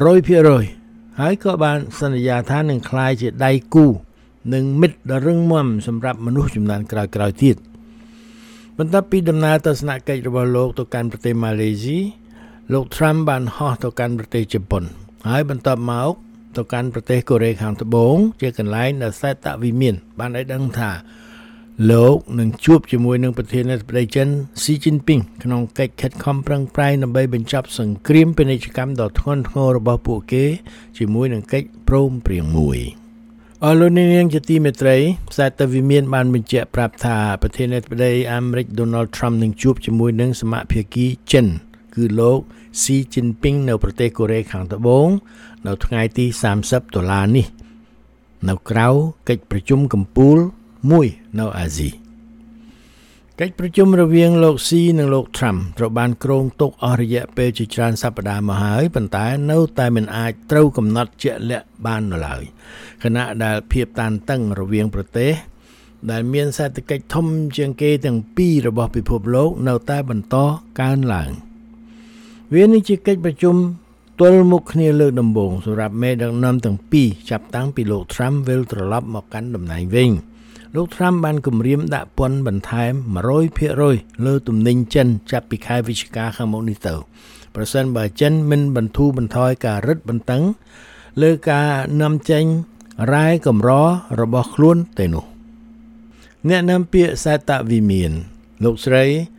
100% ហើយក៏បានសន្យាថានឹងក្លាយជាដៃគូនិងមិត្តដ៏រឹងមាំសម្រាប់មនុស្សជំនាន់ក្រោយៗទៀតបន្ទាប់ពីដំណើរទស្សនកិច្ចរបស់លោកទៅកាន់ប្រទេសម៉ាឡេស៊ីលោក Trump បានហោះទៅកាន់ប្រទេសជប៉ុនហើយបន្ទាប់មកទៅកាន់ប្រទេសកូរ៉េខាងត្បូងជាកន្លែងដែលសេតវិមានបានឲ្យដឹងថាលោកនឹងជួបជាមួយនឹងប្រធានាធិបតីចិនស៊ីជីនពីងក្នុងកិច្ចខិតខំប្រឹងប្រែងដើម្បីបញ្ចប់សង្គ្រាមពាណិជ្ជកម្មដ៏ធ្ងន់ធ្ងររបស់ពួកគេជាមួយនឹងកិច្ចព្រមព្រៀងមួយអរលោកនាងជាទីមេត្រីសេតវិមានបានបញ្ជាក់ប្រាប់ថាប្រធានាធិបតីអាមេរិក Donald Trump នឹងជួបជាមួយនឹងសមាភាគីចិនគឺលោកស៊ីជីនពីងនៅប្រទេសកូរ៉េខាងត្បូងនៅថ្ងៃទី30តុលានេះនៅក្រៅកិច្ចប្រជុំកំពូលមួយនៅអាស៊ីកិច្ចប្រជុំរវាងលោកស៊ីនិងលោក Trump ត្រូវបានគ្រោងទុកអស់រយៈពេលជាច្រើនសប្តាហ៍មកហើយប៉ុន្តែនៅតែមិនអាចត្រូវកំណត់ជាក់លាក់បាននៅឡើយខណៈដែលភាពតានតឹងរវាងប្រទេសដែលមានសេដ្ឋកិច្ចធំជាងគេទាំងពីររបស់ពិភពលោកនៅតែបន្តកើនឡើងវានេះជាកិច្ចប្រជុំទល់មុខគ្នាលើកដំបូងសម្រាប់មេដឹកនាំទាំងពីរចាប់តាំងពីលោក Trump វិលត្រឡប់មកកាន់តំណែងវិញលោក Trump បានគម្រាមដាក់ពន្ធបន្ថែម 100% លើទំនិញចិនចាប់ពីខែវិច្ឆិកាខាងមុខនេះទៅប្រសិនបើចិនមិនបន្ធូរបន្ថយការរឹតបន្តឹងលើការនាំចេញរ៉ែកម្ររបស់ខ្លួនទេនោះអ្នកនាំពាក្យសេតវិមានលោកស្រី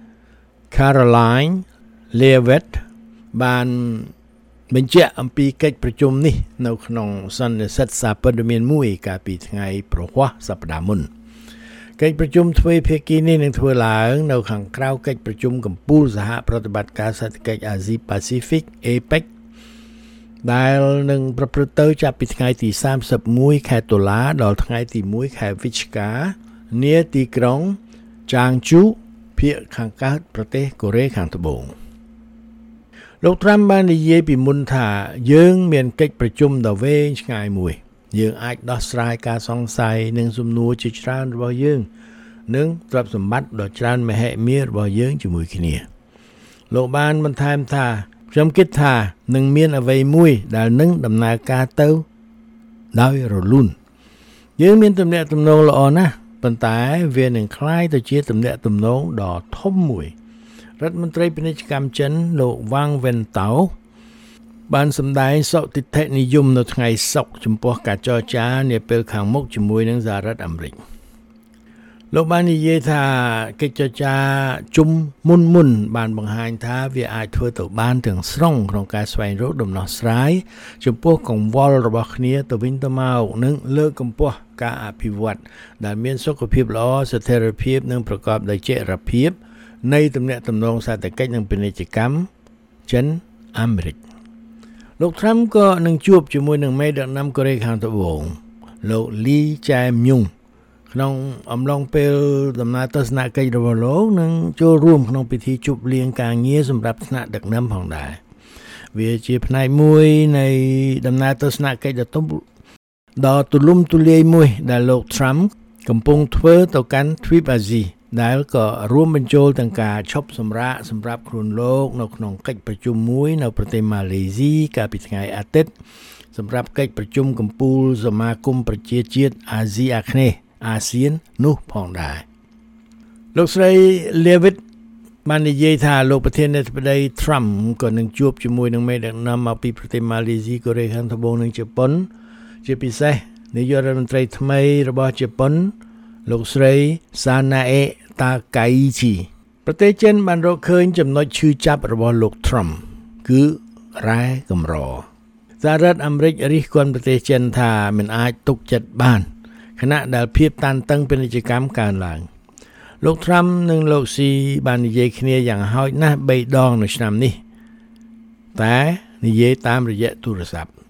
Caroline Leavitt បានបញ្ជាក់អំពីកិច្ចប្រជុំនេះនៅក្នុងសន្និសីទសារព័ត៌មានមួយកាលពីថ្ងៃប្រហ័សសប្តាហ៍មុនកិច្ចប្រជុំទ្វេភាគីនេះនឹងធ្វើឡើងនៅខាងក្រៅកិច្ចប្រជុំកំពូលសហប្រតិបត្តិការសេដ្ឋកិច្ចអាស៊ីប៉ាស៊ីហ្វិក APEC ដែលនឹងប្រព្រឹត្តទៅចាប់ពីថ្ងៃទី31ខែតុលាដល់ថ្ងៃទី1ខែវិច្ឆិកានាទីក្រុងចាងជូភាគខាងកើតប្រទេសកូរ៉េខាងត្បូងលោក Trump បាននិយាយពីមុនថាយើងមានកិច្ចប្រជុំដ៏វែងឆ្ងាយមួយយើងអាចដោះស្រាយការសង្ស័យនិងសំណួរជាច្រើនរបស់យើងនិងទ្រព្យសម្បត្តិដ៏ច្រើនមហិមារបស់យើងជាមួយគ្នាលោកបានបន្ថែមថាខ្ញុំគិតថានឹងមានអ្វីមួយដែលនឹងដំណើរការទៅដោយរលូនយើងមានទំនាក់ទំនងល្អណាស់ប៉ុន្តែវានឹងคล้ายទៅជាទំនាក់ទំនងដ៏ធំមួយរដ្ឋមន្ត្រីពាណិជ្ជកម្មចិនលោកវ៉ាងវិនតៅបានសម្ដែងសុទិដ្ឋិនិយមនៅថ្ងៃសុក្រចំពោះការចរចានាពេលខាងមុខជាមួយនឹងសហរដ្ឋអាមេរិកលោកបាននិយាយថាកិច្ចចរចាជុំមុនបានបង្ហាញថាវាអាចធ្វើទៅបានទាំងស្រុងក្នុងការស្វែងរកដំណោះស្រាយចំពោះកង្វល់របស់គ្នាទៅវិញទៅមកនិងលើកកម្ពស់ការអភិវឌ្ឍដែលមានសុខភាពល្អស្ថិរភាពនិងប្រកបដោយចីរភាពនៃទំនាក់ទំនងសេដ្ឋកិច្ចនិងពាណិជ្ជកម្មចិនអាមេរិកលោក Trump ក៏នឹងជួបជាមួយនឹងមេដឹកនាំកូរ៉េខាងត្បូងលោក Lee Jae-myung ក្នុងអំឡុងពេលដំណើរទស្សនកិច្ចរបស់លោកនឹងចូលរួមក្នុងពិធីជប់លៀងការងារសម្រាប់ថ្នាក់ដឹកនាំផងដែរវាជាផ្នែកមួយនៃដំណើរទស្សនកិច្ចដ៏ទូលំទូលាយមួយដែលលោក Trump កំពុងធ្វើទៅកាន់ទ្វីបអាស៊ីដែលក៏រួមបញ្ចូលទាំងការឈប់សម្រាកសម្រាប់ខ្លួនលោកនៅក្នុងកិច្ចប្រជុំមួយនៅប្រទេសម៉ាឡេស៊ីកាលពីថ្ងៃអាទិត្យសម្រាប់កិច្ចប្រជុំកំពូលសមាគមប្រជាជាតិអាស៊ីអាគ្នេយ៍អាស៊ាននោះផងដែរលោកស្រី Leavitt បាននិយាយថាលោកប្រធានាធិបតី Trump ក៏នឹងជួបជាមួយនឹងមេដឹកនាំមកពីប្រទេសម៉ាឡេស៊ីកូរ៉េខាងត្បូងនិងជប៉ុនជាពិសេសនាយករដ្ឋមន្ត្រីថ្មីរបស់ជប៉ុនលោកស្រី Sanae Takaichi ប្រទេសចិនបានរកឃើញចំណុចឈឺចាប់របស់លោក Trump គឺរ៉ែកម្រសហរដ្ឋអាមេរិករិះគន់ប្រទេសចិនថាមិនអាចទុកចិត្តបានខណៈដែលភាពតានតឹងពាណិជ្ជកម្មកើនឡើងលោក Trump និងលោក Xi បាននិយាយគ្នាយ៉ាងហោចណាស់3ដងនៅឆ្នាំនេះតែនិយាយតាមរយៈទូរស័ព្ទ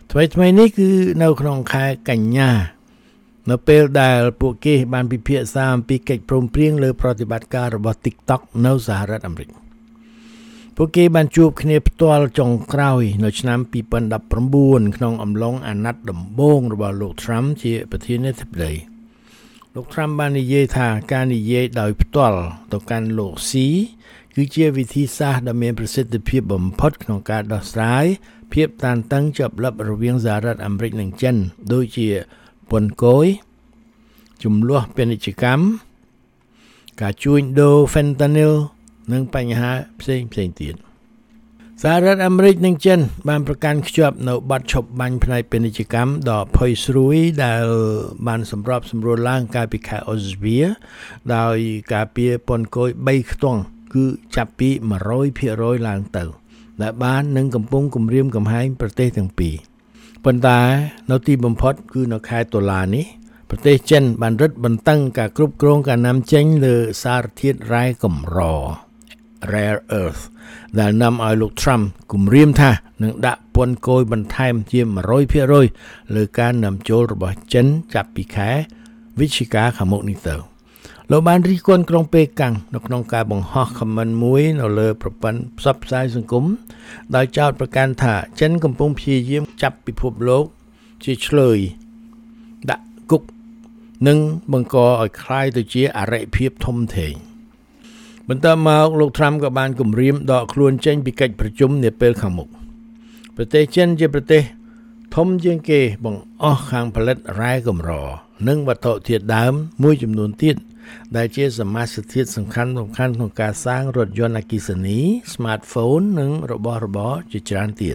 ថ្មីនេះគឺនៅក្នុងខែកញ្ញានៅពេលដែលពួកគេបានពិភាក្សាអំពីកិច្ចព្រមព្រៀងលើប្រតិបត្តិការរបស់ TikTok នៅសហរដ្ឋអាមេរិកពួកគេបានជួបគ្នាផ្ទាល់ចុងក្រោយនៅឆ្នាំ2019ក្នុងអំឡុងអាណត្តិដំបូងរបស់លោក Trump ជាប្រធានាធិបតីលោក Trump បាននិយាយថាការនិយាយដោយផ្ទាល់ទៅកាន់លោក Xi គឺជាវិធីសាស្ត្រដ៏មានប្រសិទ្ធភាពបំផុតក្នុងការដោះស្រាយភាពតានតឹងជាប់លាប់រវាងសហរដ្ឋអាមេរិកនិងចិនដូចជាពន្ធគយជំលោះពាណិជ្ជកម្មការជួញដូរ fentanyl និងបញ្ហាផ្សេងទៀតសហរដ្ឋអាមេរិកនិងចិនបានប្រកាន់ខ្ជាប់នៅបទឈប់បាញ់ផ្នែកពាណិជ្ជកម្មដ៏ផុយស្រួយដែលបានសម្របសម្រួលឡើងកាលពីខែឧសភាដោយការពារពន្ធគយ3ខ្ទង់គឺចាប់ពី 100% ឡើងទៅដែលបាននឹងកំពុងគំរាមកំហែងប្រទេសទាំងពីរប៉ុន្តែនៅទីបំផុតគឺនៅខែតុលានេះប្រទេសចិនបានរឹតបន្តឹងការគ្រប់គ្រងការនាំចេញលើសារធាតុរ៉ែកម្រ Rare Earth ដែលនាំឲ្យលោក Trump គំរាមថានឹងដាក់ពន្ធគយបន្ថែមជា 100% លើការនាំចូលរបស់ចិនចាប់ពីខែវិច្ឆិកាខាងមុខនេះទៅលោកបានរិះគន់ក្រុងប៉េកាំងនៅក្នុងការបង្ហោះខមមិនមួយនៅលើប្រព័ន្ធផ្សព្វផ្សាយសង្គមដោយចោទប្រកាន់ថាចិនកំពុងព្យាយាមចាប់ពិភពលោកជាឆ្លើយដាក់គុកនិងបង្កឲ្យคล้ายទៅជាអរិភាពធំធេងបន្ទាប់មកលោក Trump ក៏បានគំរាមដកខ្លួនចេញពីកិច្ចប្រជុំនាពេលខាងមុខប្រទេសចិនជាប្រទេសធំជាងគេបង្អស់ខាងផលិតរ៉ែកម្រនិងវត្ថុធាតុដើមមួយចំនួនទៀតដែលជាសមាសធាតុសំខាន់ក្នុងការសាងរថយន្តអគ្គិសនី smartphone និងរបស់របរជាច្រើនទៀត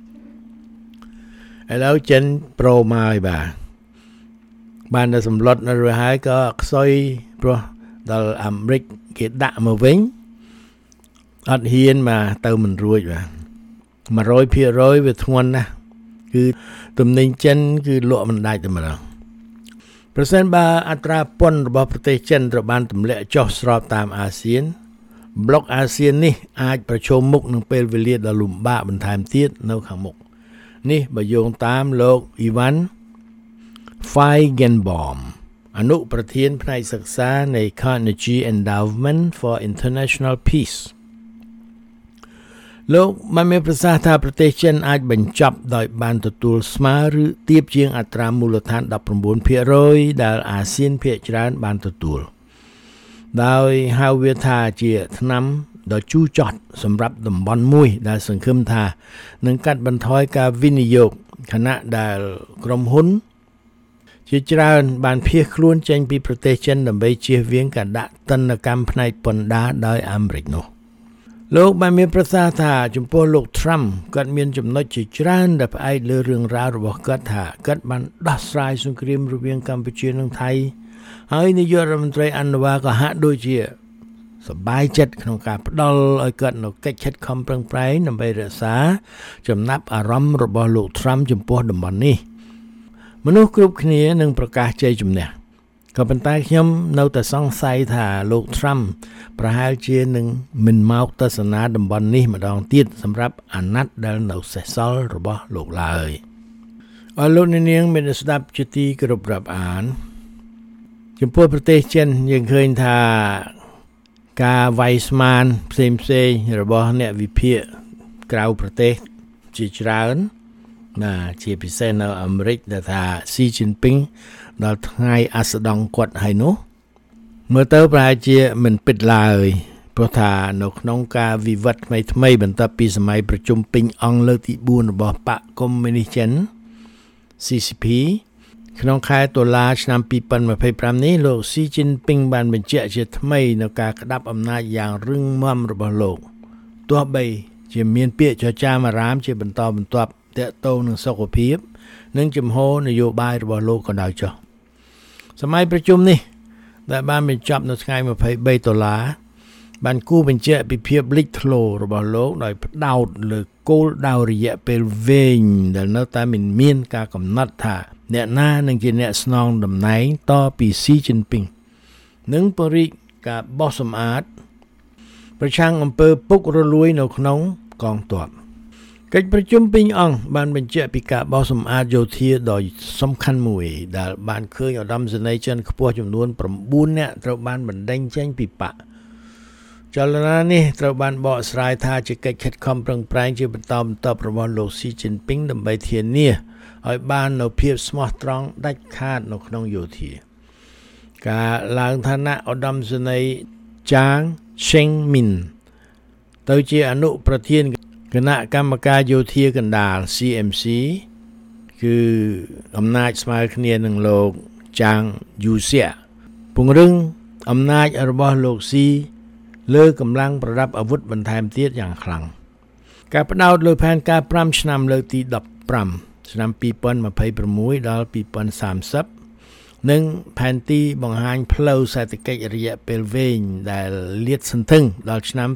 ឥឡូវចិនប្រូមកហើយបានតែសម្លុតនៅរួចហើយក៏ខ្សុយព្រោះដល់អាមេរិកគេដាក់មកវិញអត់ហ៊ានមកទៅមិនរួចបាទ 100% វាធ្ងន់ណាស់គឺទំនិញចិនគឺលក់មិនដាច់តែម្ដងប្រសិនបើអត្រាពន្ធរបស់ប្រទេសចិនត្រូវបានទម្លាក់ចុះស្របតាមអាស៊ានប្លុកអាស៊ាននេះអាចប្រឈមមុខនឹងពេលវេលាដ៏លំបាកបន្ថែមទៀតនៅខាងមុខនេះបើយោងតាមលោកអ៊ីវ៉ាន់ Feigenbaum អនុប្រធានផ្នែកសិក្សានៃ Carnegie Endowment for International Peace លោកបានមានប្រសាសន៍ថាប្រទេសចិនអាចបញ្ចប់ដោយបានទទួលស្មើឬទាបជាងអត្រាមូលដ្ឋាន 19% ដែលអាស៊ានភាគច្រើនបានទទួលដោយហៅវាថាជាថ្នាំដ៏ជូរចត់សម្រាប់តំបន់មួយដែលសង្ឃឹមថានឹងកាត់បន្ថយការវិនិយោគខណៈដែលក្រុមហ៊ុនជាច្រើនបានភៀសខ្លួនចេញពីប្រទេសចិនដើម្បីជៀសវាងការដាក់ទណ្ឌកម្មផ្នែកពន្ធដារដោយអាមេរិកនោះលោកបានមានប្រសាសន៍ថាចំពោះលោក Trump គាត់មានចំណុចជាច្រើនដែលផ្អែកលើរឿងរ៉ាវរបស់គាត់ថាគាត់បានដោះស្រាយសង្គ្រាមរវាងកម្ពុជានិងថៃហើយនាយករដ្ឋមន្ត្រីអាណូវ៉ាក៏ហាក់ដូចជាសប្បាយចិត្តក្នុងការផ្ដល់ឲ្យគាត់នៅកិច្ចខិតខំប្រឹងប្រែងដើម្បីរក្សាចំណាប់អារម្មណ៍របស់លោក Trump ចំពោះតំបន់នេះមនុស្សគ្រប់គ្នានឹងប្រកាសជ័យជំនះក៏ប៉ុន្តែខ្ញុំនៅតែសង្ស័យថាលោក Trump ប្រហែលជានឹងមិនមកទស្សនាតំបន់នេះម្ដងទៀតសម្រាប់អាណត្តិដែលនៅសេសសល់របស់លោកឡើយអរលោកនាងមានស្ដាប់ជាទីគោរពរាប់អានចំពោះប្រទេសចិនយើងឃើញថាការវាយស្មានផ្សេងរបស់អ្នកវិភាគក្រៅប្រទេសជាច្រើនជាពិសេសនៅអាមេរិកដែលថា Xi Jinping ដល់ថ្ងៃអាសដង់គាត់ហើយនោះមើលទៅប្រហែលជាមិនពិតឡើយព្រោះថានៅក្នុងការវិវត្តថ្មីបន្ទាប់ពីសម័យប្រជុំពេញអង្គលើកទី4របស់បកកុម្មុយនីសចិន CCP ក្នុងខែតុលាឆ្នាំ2025នេះលោក Xi Jinping បានបញ្ជាក់ជាថ្មីនៅការក្តាប់អំណាចយ៉ាងរឹងមាំរបស់លោកទោះបីជាមានពាក្យចចាមអារាមជាបន្តបន្ទាប់ទាក់ទងនឹងសុខភាពនិងជំហរនយោបាយរបស់លោកក៏ដោយចុះសម័យប្រជុំនេះដែលបានបញ្ចប់នៅថ្ងៃ23ដុល្លារបានគូបញ្ជាក់ពីភាពលេចធ្លោរបស់លោកដោយផ្ដោតលើគោលដៅរយៈពេលវែងដែលនៅតែមិនមានការកំណត់ថាអ្នកណានឹងជាអ្នកស្នងតំណែងតពី Xi Jinping និងពរិការបោះសម្អាតប្រឆាំងអំពើពុករលួយនៅក្នុងកងទ័ពកិច្ចប្រជុំពេញអង្គបានបញ្ជាក់ពីការបោសសម្អាតយោធាដ៏សំខាន់មួយដែលបានឃើញឧត្តមសេនីយ៍ចិនខ្ពស់ចំនួន9នាក់ត្រូវបានបណ្ដេញចេញពីបកចលនានេះត្រូវបានបកស្រាយថាជាកិច្ចខិតខំប្រឹងប្រែងជាបន្តបន្ទាប់របស់លោកស៊ីជីនពីងដើម្បីធានាឲ្យបាននូវភាពស្មោះត្រង់ដាច់ខាតនៅក្នុងយោធាការឡើងឋានៈឧត្តមសេនីយ៍ចាងឆេងមីនទៅជាអនុប្រធានគណៈកម្មការយោធាកណ្ដាល CMC គឺអំណាចស្មើគ្នានឹងលោកចាងយូសៀពង្រឹងអំណាចរបស់លោកស៊ីលើកម្លាំងប្រដាប់អាវុធបន្ថែមទៀតយ៉ាងខ្លាំងការផ្ដោតលើផែនការ5ឆ្នាំលើកទី15ឆ្នាំ2026ដល់2030និងផែនទីបង្ហាញផ្លូវសេដ្ឋកិច្ចរយៈពេលវែងដែលលាតសន្ធឹងដល់ឆ្នាំ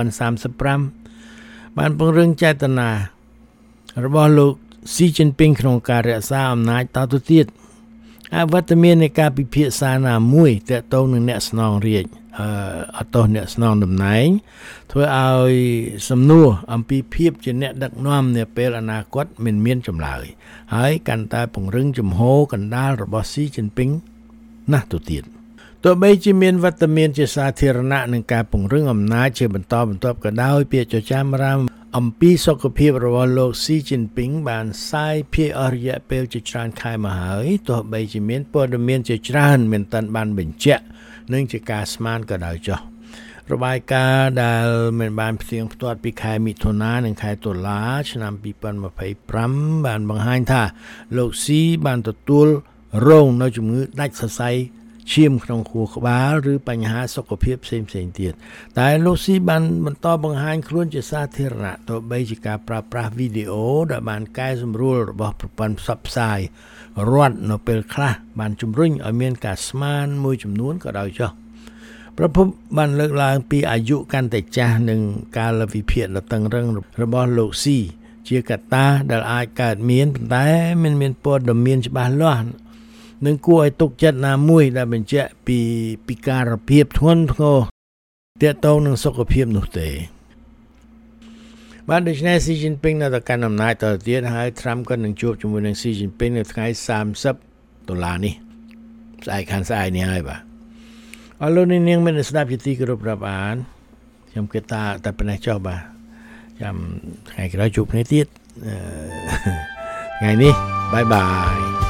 2035បានពង្រឹងចេតនារបស់លោកស៊ីជីនពីងក្នុងការរក្សាអំណាចតទៅទៀតអវត្តមាននៃការពិភាក្សាណាមួយទាក់ទងនឹងអ្នកស្នងរាជអ្នកស្នងតំណែងធ្វើឲ្យសំណួរអំពីភាពជាអ្នកដឹកនាំនាពេលអនាគតមិនមានចម្លើយហើយកាន់តែពង្រឹងជំហរកណ្ដាលរបស់ស៊ីជីនពីងណាស់ទៅទៀតទោះបីជាមានវត្តមានជាសាធារណៈនឹងការពង្រឹងអំណាចជាបន្តបន្ទាប់ក៏ដោយពាក្យចចាមអារ៉ាមអំពីសុខភាពរបស់លោកស៊ីជីនពីងបានសាយភាយអស់រយៈពេលជាច្រើនខែមកហើយទោះបីជាមានព័ត៌មានជាច្រើនមិនទាន់បានបញ្ជាក់និងជាការស្មានក៏ដោយចុះរបាយការណ៍ដែលមានបានផ្ទៀងផ្ទាត់ពីខែមិថុនានិងខែតុលាឆ្នាំ2025បានបង្ហាញថាលោកស៊ីបានទទួលរងនៅជំងឺដាច់សរសៃឈាមក្នុងខួរក្បាលឬបញ្ហាសុខភាពផ្សេងៗទៀតតែលោកស៊ីបានបន្តបង្ហាញខ្លួនជាសាធារណៈទោះបីជាការប្រើប្រាស់វីដេអូដែលបានកែសម្រួលរបស់ប្រព័ន្ធផ្សព្វផ្សាយរដ្ឋនៅពេលខ្លះបានជំរុញឲ្យមានការស្មានមួយចំនួនក៏ដោយចុះប្រពន្ធបានលើកឡើងពីអាយុកាន់តែចាស់និងការលវិភាគដ៏តឹងរឹងរបស់លោកស៊ីជាកត្តាដែលអាចកើតមានប៉ុន្តែមិនមានព័ត៌មានច្បាស់លាស់និងគួរឲ្យទុកចិត្តណាមួយដែលបញ្ជាក់ពីពិការភាពធ្ងន់ធ្ងរទាក់ទងនឹងសុខភាពនោះទេបានដូច្នេះស៊ីជីនពីងនៅតែកាន់អំណាចតទៅទៀតហើយត្រាំក៏នឹងជួបជាមួយនឹងស៊ីជីនពីងនៅថ្ងៃ30ដុល្លារនេះស្អែកខាងស្អែកនេះហើយបាទអរលោកនាងមានស្ដាប់ជាទីគោរពរាប់អានខ្ញុំគិតថាតែប៉ុណ្ណេះចុះបាទចាំថ្ងៃក្រោយជួបគ្នាទៀតថ្ងៃនេះបាយបាយ